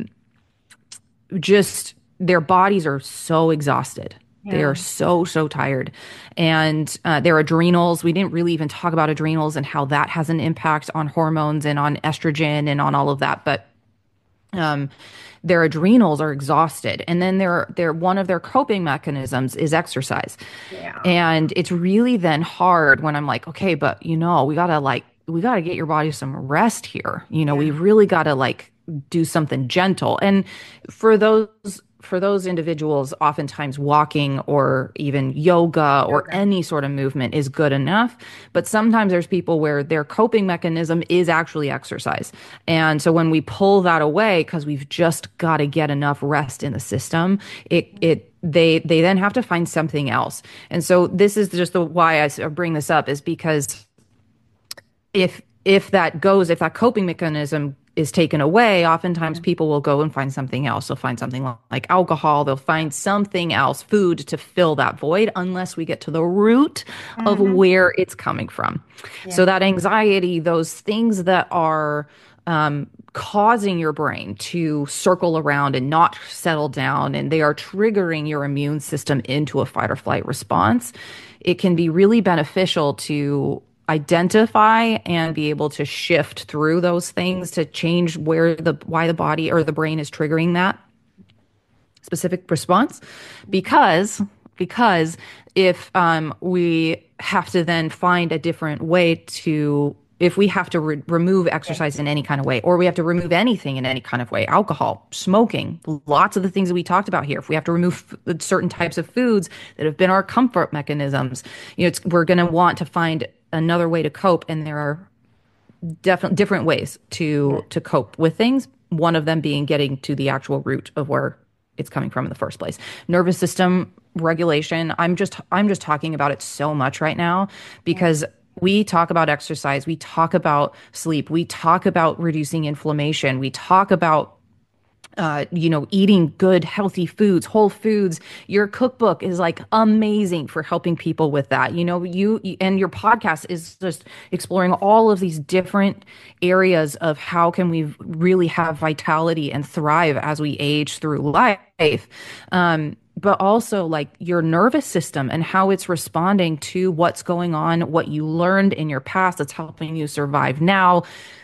just their bodies are so exhausted. Yeah. They are so, so tired. And uh, their adrenals, we didn't really even talk about adrenals and how that has an impact on hormones and on estrogen and on all of that. But um, their adrenals are exhausted. And then they're, they're, one of their coping mechanisms is exercise. Yeah. And it's really then hard when I'm like, okay, but you know, we gotta like, we gotta get your body some rest here. You know, yeah. we really gotta like do something gentle. And for those, for those individuals, oftentimes walking or even yoga or yoga. any sort of movement is good enough. But sometimes there's people where their coping mechanism is actually exercise. And so when we pull that away, because we've just got to get enough rest in the system, it, it, they, they then have to find something else. And so this is just the why I bring this up, is because if, if that goes, if that coping mechanism is taken away, oftentimes people will go and find something else. They'll find something like alcohol. They'll find something else, food, to fill that void, unless we get to the root mm-hmm. of where it's coming from. Yeah. So that anxiety, those things that are um, causing your brain to circle around and not settle down, and they are triggering your immune system into a fight or flight response, it can be really beneficial to identify and be able to shift through those things to change where the why the body or the brain is triggering that specific response. Because because if um, we have to then find a different way to, if we have to re- remove exercise in any kind of way, or we have to remove anything in any kind of way, alcohol, smoking, lots of the things that we talked about here, if we have to remove f- certain types of foods that have been our comfort mechanisms, you know, it's, we're going to want to find another way to cope. And there are definitely different ways to, to cope with things. One of them being getting to the actual root of where it's coming from in the first place. Nervous system regulation. I'm just, I'm just talking about it so much right now because we talk about exercise. We talk about sleep. We talk about reducing inflammation. We talk about Uh, you know, eating good, healthy foods, whole foods. Your cookbook is like amazing for helping people with that. You know, you and your podcast is just exploring all of these different areas of how can we really have vitality and thrive as we age through life. Um, but also like your nervous system and how it's responding to what's going on, what you learned in your past that's helping you survive now.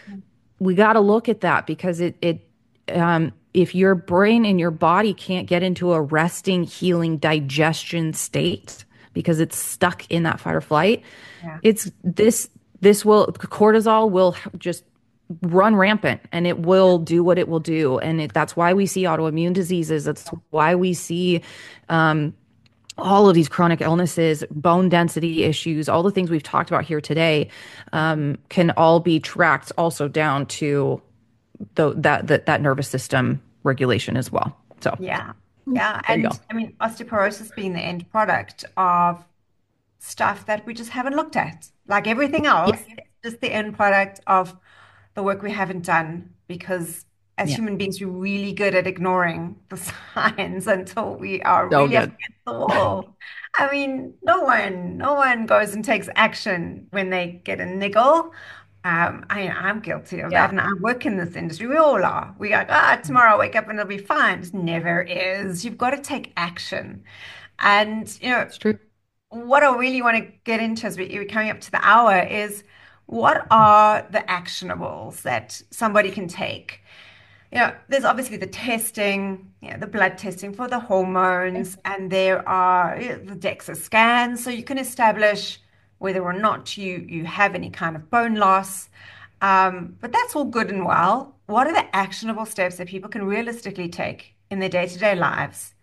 We got to look at that because it, it, um, if your brain and your body can't get into a resting, healing, digestion state because it's stuck in that fight or flight, yeah. it's this, this will, cortisol will just run rampant and it will do what it will do. And it, that's why we see autoimmune diseases. That's why we see, um, all of these chronic illnesses, bone density issues, all the things we've talked about here today, um, can all be tracked also down to the, that, that, that nervous system regulation as well. So, yeah. Yeah. And I mean, osteoporosis being the end product of stuff that we just haven't looked at, like everything else, yeah. It's just the end product of the work we haven't done because as Yeah. human beings, we're really good at ignoring the signs until we are So really up good. against the wall. I mean, no one, no one goes and takes action when they get a niggle. Um, I, I'm guilty of that, Yeah. and I work in this industry. We all are. We are like, ah, tomorrow I'll wake up and it'll be fine. It never is. You've got to take action. And, you know, It's true. what I really want to get into as we, we're coming up to the hour is what are the actionables that somebody can take? You know, there's obviously the testing, you know, the blood testing for the hormones, and there are you know, the DEXA scans, so you can establish whether or not you you have any kind of bone loss. Um, but that's all good and well. What are the actionable steps that people can realistically take in their day-to-day lives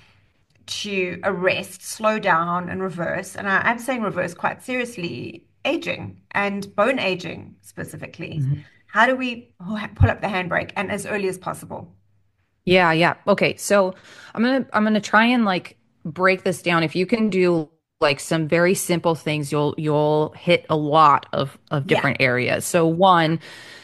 to arrest, slow down, and reverse? And I, I'm saying reverse quite seriously, aging and bone aging specifically. Mhm. How do we pull up the handbrake and as early as possible? Yeah, yeah. Okay. So I'm gonna I'm gonna try and like break this down. If you can do like some very simple things, you'll you'll hit a lot of of Yeah. different areas. So one,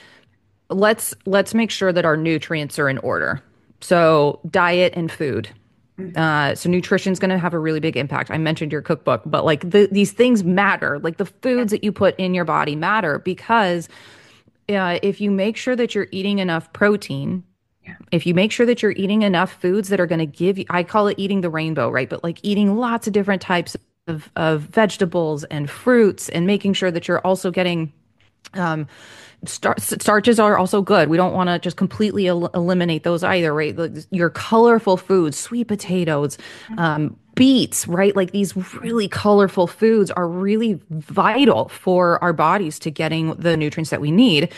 let's let's make sure that our nutrients are in order. So diet and food. Mhm. Uh, so nutrition is going to have a really big impact. I mentioned your cookbook, but like the, these things matter. Like the Yeah. foods that you put in your body matter because uh, if you make sure that you're eating enough protein, Yeah. if you make sure that you're eating enough foods that are going to give you, I call it eating the rainbow, right? But like eating lots of different types of, of vegetables and fruits and making sure that you're also getting um, star- starches are also good. We don't want to just completely el- eliminate those either, right? Like, your colorful foods, sweet potatoes, um, beets, right? Like these really colorful foods are really vital for our bodies to getting the nutrients that we need.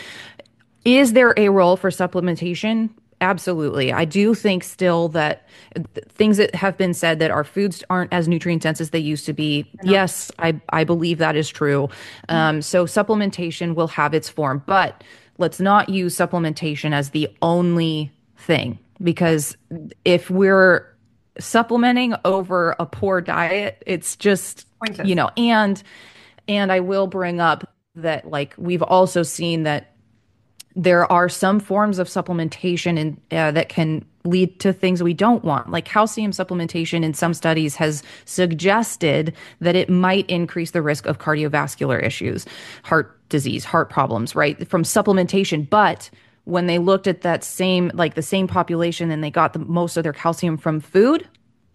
Is there a role for supplementation? Absolutely. I do think still that th- things that have been said that our foods aren't as nutrient dense as they used to be. They're not. Yes, I, I believe that is true. Mm. Um, so supplementation will have its form, but let's not use supplementation as the only thing Yeah. because if we're supplementing over a poor diet, it's just, you Pointless. know, and and I will bring up that like we've also seen that there are some forms of supplementation in, uh, that can lead to things we don't want. Like calcium supplementation in some studies has suggested that it might increase the risk of cardiovascular issues, heart disease, heart problems, right? From supplementation. But when they looked at that same, like the same population and they got the most of their calcium from food,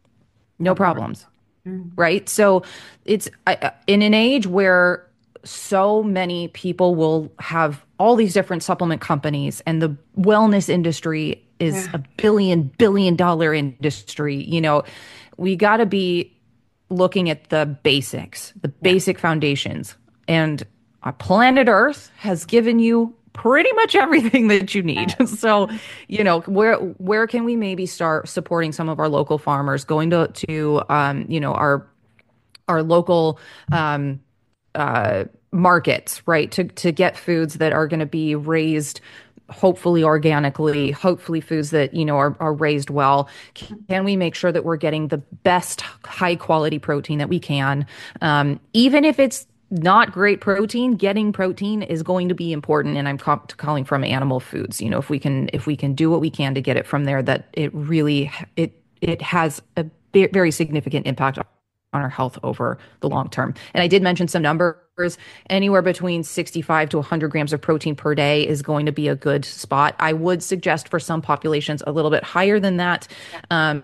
no No problem. problems, Mm. right? So it's I- in an age where so many people will have all these different supplement companies and the wellness industry is Yeah. a billion billion dollar industry. You know, we got to be looking at the basics, the Yeah. basic foundations. And our planet Earth has given you pretty much everything that you need. So, you know, where where can we maybe start supporting some of our local farmers, going to to um, you know, our our local um uh markets, right? To to get foods that are going to be raised hopefully organically, hopefully foods that, you know, are, are raised well. Can we make sure that we're getting the best high quality protein that we can? Um, even if it's not great protein, getting protein is going to be important. And I'm ca- calling from animal foods. You know, if we can, if we can do what we can to get it from there, that it really, it, it has a ve- very significant impact on our health over the long term. And I did mention some numbers. Anywhere between sixty-five to one hundred grams of protein per day is going to be a good spot. I would suggest for some populations a little bit higher than that. Um,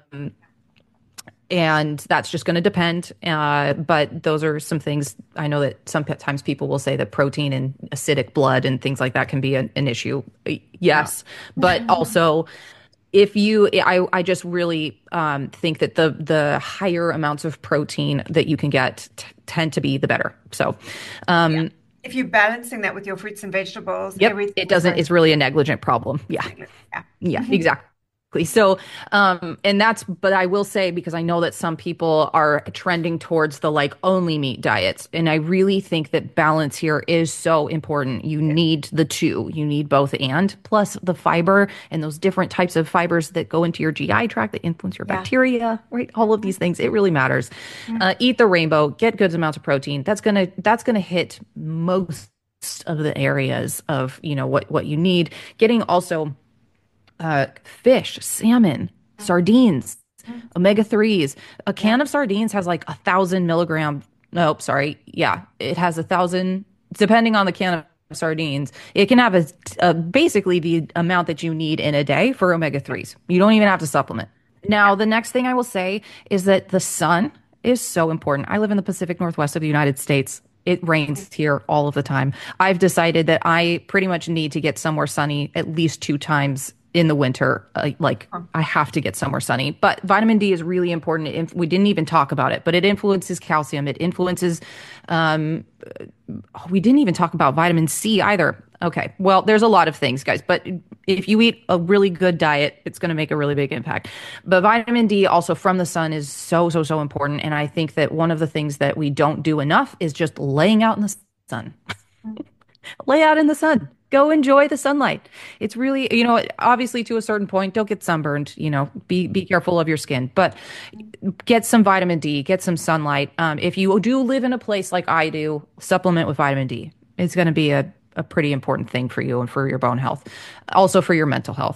and that's just going to depend. Uh, but those are some things I know that sometimes people will say that protein and acidic blood and things like that can be an, an issue. Yes, but also if you, I, I just really um, think that the the higher amounts of protein that you can get t- tend to be the better. So, Yeah. um, If you're balancing that with your fruits and vegetables, yep, everything it is doesn't. going It's really a negligent problem. Yeah. to yeah. Yeah, exactly. So, um, and that's, but I will say, because I know that some people are trending towards the like only meat diets. And I really think that balance here is so important. You Yes. need the two, you need both and plus the fiber and those different types of fibers that go into your G I tract that influence your Yeah. bacteria, right? All of these things. It really matters. Mm. Uh, eat the rainbow, get good amounts of protein. That's going to, that's going to hit most of the areas of, you know, what what you need. Getting also uh, fish, salmon, sardines, omega threes. A Yeah. can of sardines has like a thousand milligram. Nope, sorry. Yeah, it has a thousand, depending on the can of sardines. It can have a, a basically the amount that you need in a day for omega threes. You don't even have to supplement. Now, the next thing I will say is that the sun is so important. I live in the Pacific Northwest of the United States. It rains here all of the time. I've decided that I pretty much need to get somewhere sunny at least two times in the winter. Uh, like I have to get somewhere sunny. But vitamin D is really important. It, we didn't even talk about it, but it influences calcium. It influences. Um, oh, we didn't even talk about vitamin C either. Okay, well, there's a lot of things, guys. But if you eat a really good diet, it's going to make a really big impact. But vitamin D also from the sun is so, so, so important. And I think that one of the things that we don't do enough is just laying out in the sun. Lay out in the sun. Go enjoy the sunlight. It's really, you know, obviously to a certain point, don't get sunburned, you know, be be careful of your skin, but get some vitamin D, get some sunlight. Um, if you do live in a place like I do, supplement with vitamin D. It's going to be a, a pretty important thing for you and for your bone health, also for your mental health.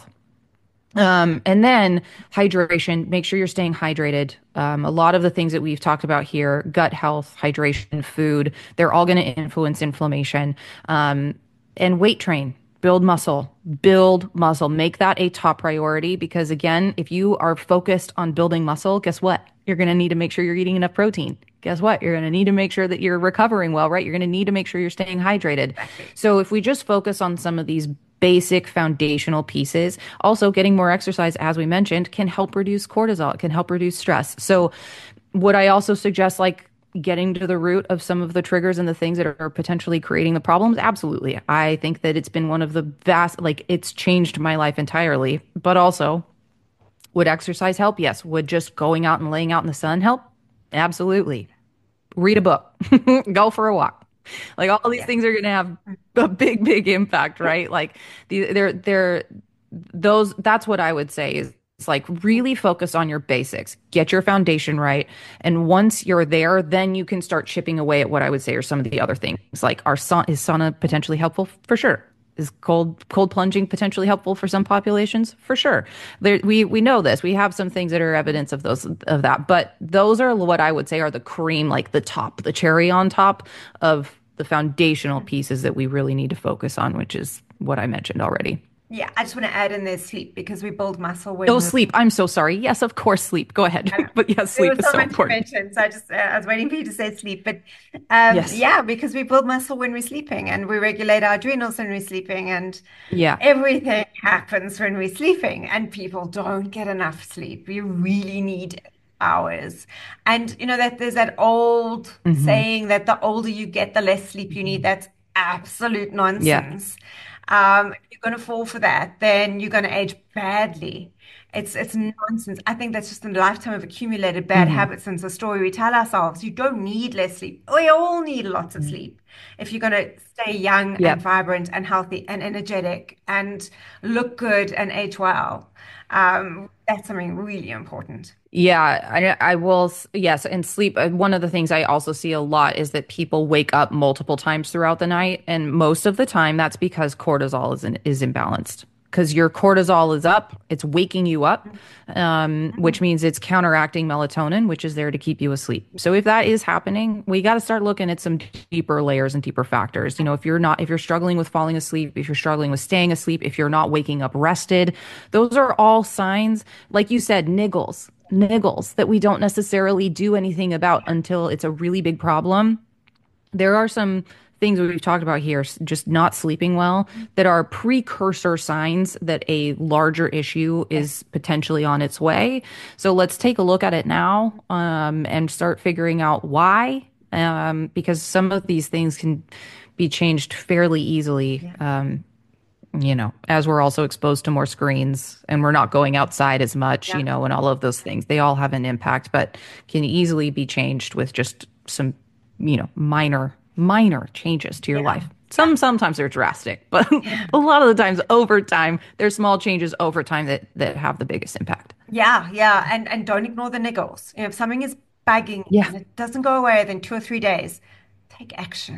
Um, and then hydration, make sure you're staying hydrated. Um, a lot of the things that we've talked about here, gut health, hydration, food, they're all going to influence inflammation. Um, and weight train, build muscle, build muscle, make that a top priority because again, if you are focused on building muscle, guess what? You're going to need to make sure you're eating enough protein. Guess what? You're going to need to make sure that you're recovering well, right? You're going to need to make sure you're staying hydrated. So if we just focus on some of these basic foundational pieces, also getting more exercise, as we mentioned, can help reduce cortisol. It can help reduce stress. So would I also suggest like getting to the root of some of the triggers and the things that are potentially creating the problems? Absolutely. I think that it's been one of the vast, like it's changed my life entirely, but also would exercise help? Yes. Would just going out and laying out in the sun help? Absolutely. Read a book, go for a walk. Like all these Yeah. things are going to have a big, big impact, right? Like the, they're, they're, those, that's what I would say is it's like really focus on your basics, get your foundation right. And once you're there, then you can start chipping away at what I would say are some of the other things. Like our sauna, is sauna potentially helpful? For sure. Is cold cold plunging potentially helpful for some populations? For sure. There, we we know this. We have some things that are evidence of those of that. But those are what I would say are the cream, like the top, the cherry on top of the foundational pieces that we really need to focus on, which is what I mentioned already. Yeah, I just want to add in there sleep because we build muscle Oh, when we're sleep. I'm so sorry. Yes, of course, sleep. Go ahead. But yes, there sleep was is so so much to important. mention, so I just uh, I was waiting for you to say sleep, but um, Yes. yeah, because we build muscle when we're sleeping, and we regulate our adrenals when we're sleeping, and Yeah. everything happens when we're sleeping, and people don't get enough sleep. You really need hours, and you know that there's that old Hmm. saying that the older you get, the less sleep you need. That's absolute Yeah. nonsense. Um, if you're going to fall for that, then you're going to age badly. It's it's nonsense. I think that's just a lifetime of accumulated bad Hmm. habits, and it's a story we tell ourselves. You don't need less sleep. We all need lots of sleep if you're going to stay young and Yep. vibrant and healthy and energetic and look good and age well. Um, that's something really important. Yeah, I, I will. s- Yes, and sleep. uh, One of the things I also see a lot is that people wake up multiple times throughout the night, and most of the time that's because cortisol is in, is imbalanced. Because your cortisol is up, it's waking you up, um, which means it's counteracting melatonin, which is there to keep you asleep. So if that is happening, we got to start looking at some deeper layers and deeper factors. You know, if you're not, if you're struggling with falling asleep, if you're struggling with staying asleep, if you're not waking up rested, those are all signs, like you said, niggles niggles that we don't necessarily do anything about until it's a really big problem. There are some things that we've talked about here, just not sleeping well, that are precursor signs that a larger issue is potentially on its way. So let's take a look at it now, um, and start figuring out why, um, because some of these things can be changed fairly easily. Um, you know, as we're also exposed to more screens and we're not going outside as much, Yeah. you know, and all of those things, they all have an impact, but can easily be changed with just some, you know, minor, minor changes to your Yeah. life. Some sometimes they're drastic, but a lot of the times over time, there's small changes over time that that have the biggest impact. Yeah, yeah, and and don't ignore the niggles. You know, if something is bugging you Yeah. and it doesn't go away within two or three days, take action.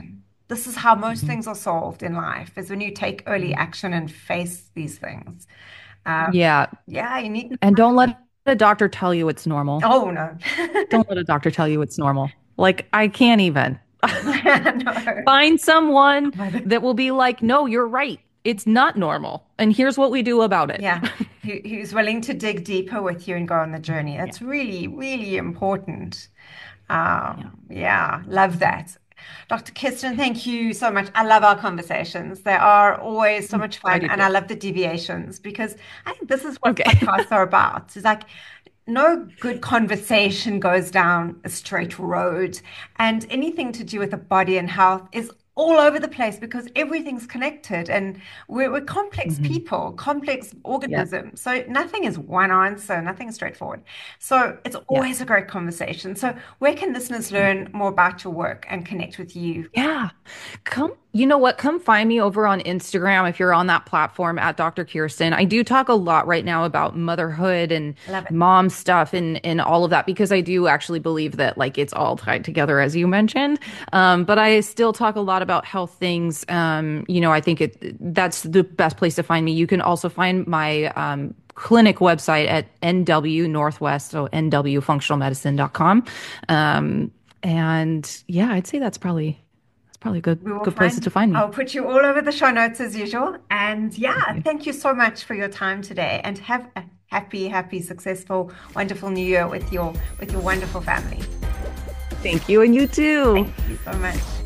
this is how most Mhm. things are solved in life, is when you take early action and face these things. Um, Yeah. yeah, you need. And don't let a doctor tell you it's normal. Oh no. Don't let a doctor tell you it's normal. Like, I can't even. No. Find someone By the- that will be like, no, you're right. It's not normal. And here's what we do about it. Yeah, who, who's willing to dig deeper with you and go on the journey. Yeah. That's really, really important. Yeah. Um, yeah, love that. doctor Kirsten, thank you so much. I love our conversations. They are always so Mm, much I fun, do and too. I love the deviations because I think this is what Okay. podcasts are about. It's like no good conversation goes down a straight road, and anything to do with the body and health is all over the place because everything's connected and we're, we're complex Mhm. people, complex Yeah. organisms. So nothing is one answer, nothing is straightforward. So it's Yeah. always a great conversation. So where can listeners learn more about your work and connect with you? Yeah. Come, you know what? Come find me over on Instagram if you're on that platform at doctor Kirsten. I do talk a lot right now about motherhood and Love it. mom stuff and and all of that because I do actually believe that like it's all tied together as you mentioned. Um, but I still talk a lot about health things. Um, you know, I think it that's the best place to find me. You can also find my um clinic website at N W Northwest, so N W functional medicine dot com. Um, and yeah, I'd say that's probably it's probably a good We will good places to find, find me. I'll put you all over the show notes as usual. And yeah, Okay. thank you so much for your time today and have a happy, happy, successful, wonderful new year with your with your wonderful family. Thank you, and you too. Thank you so much.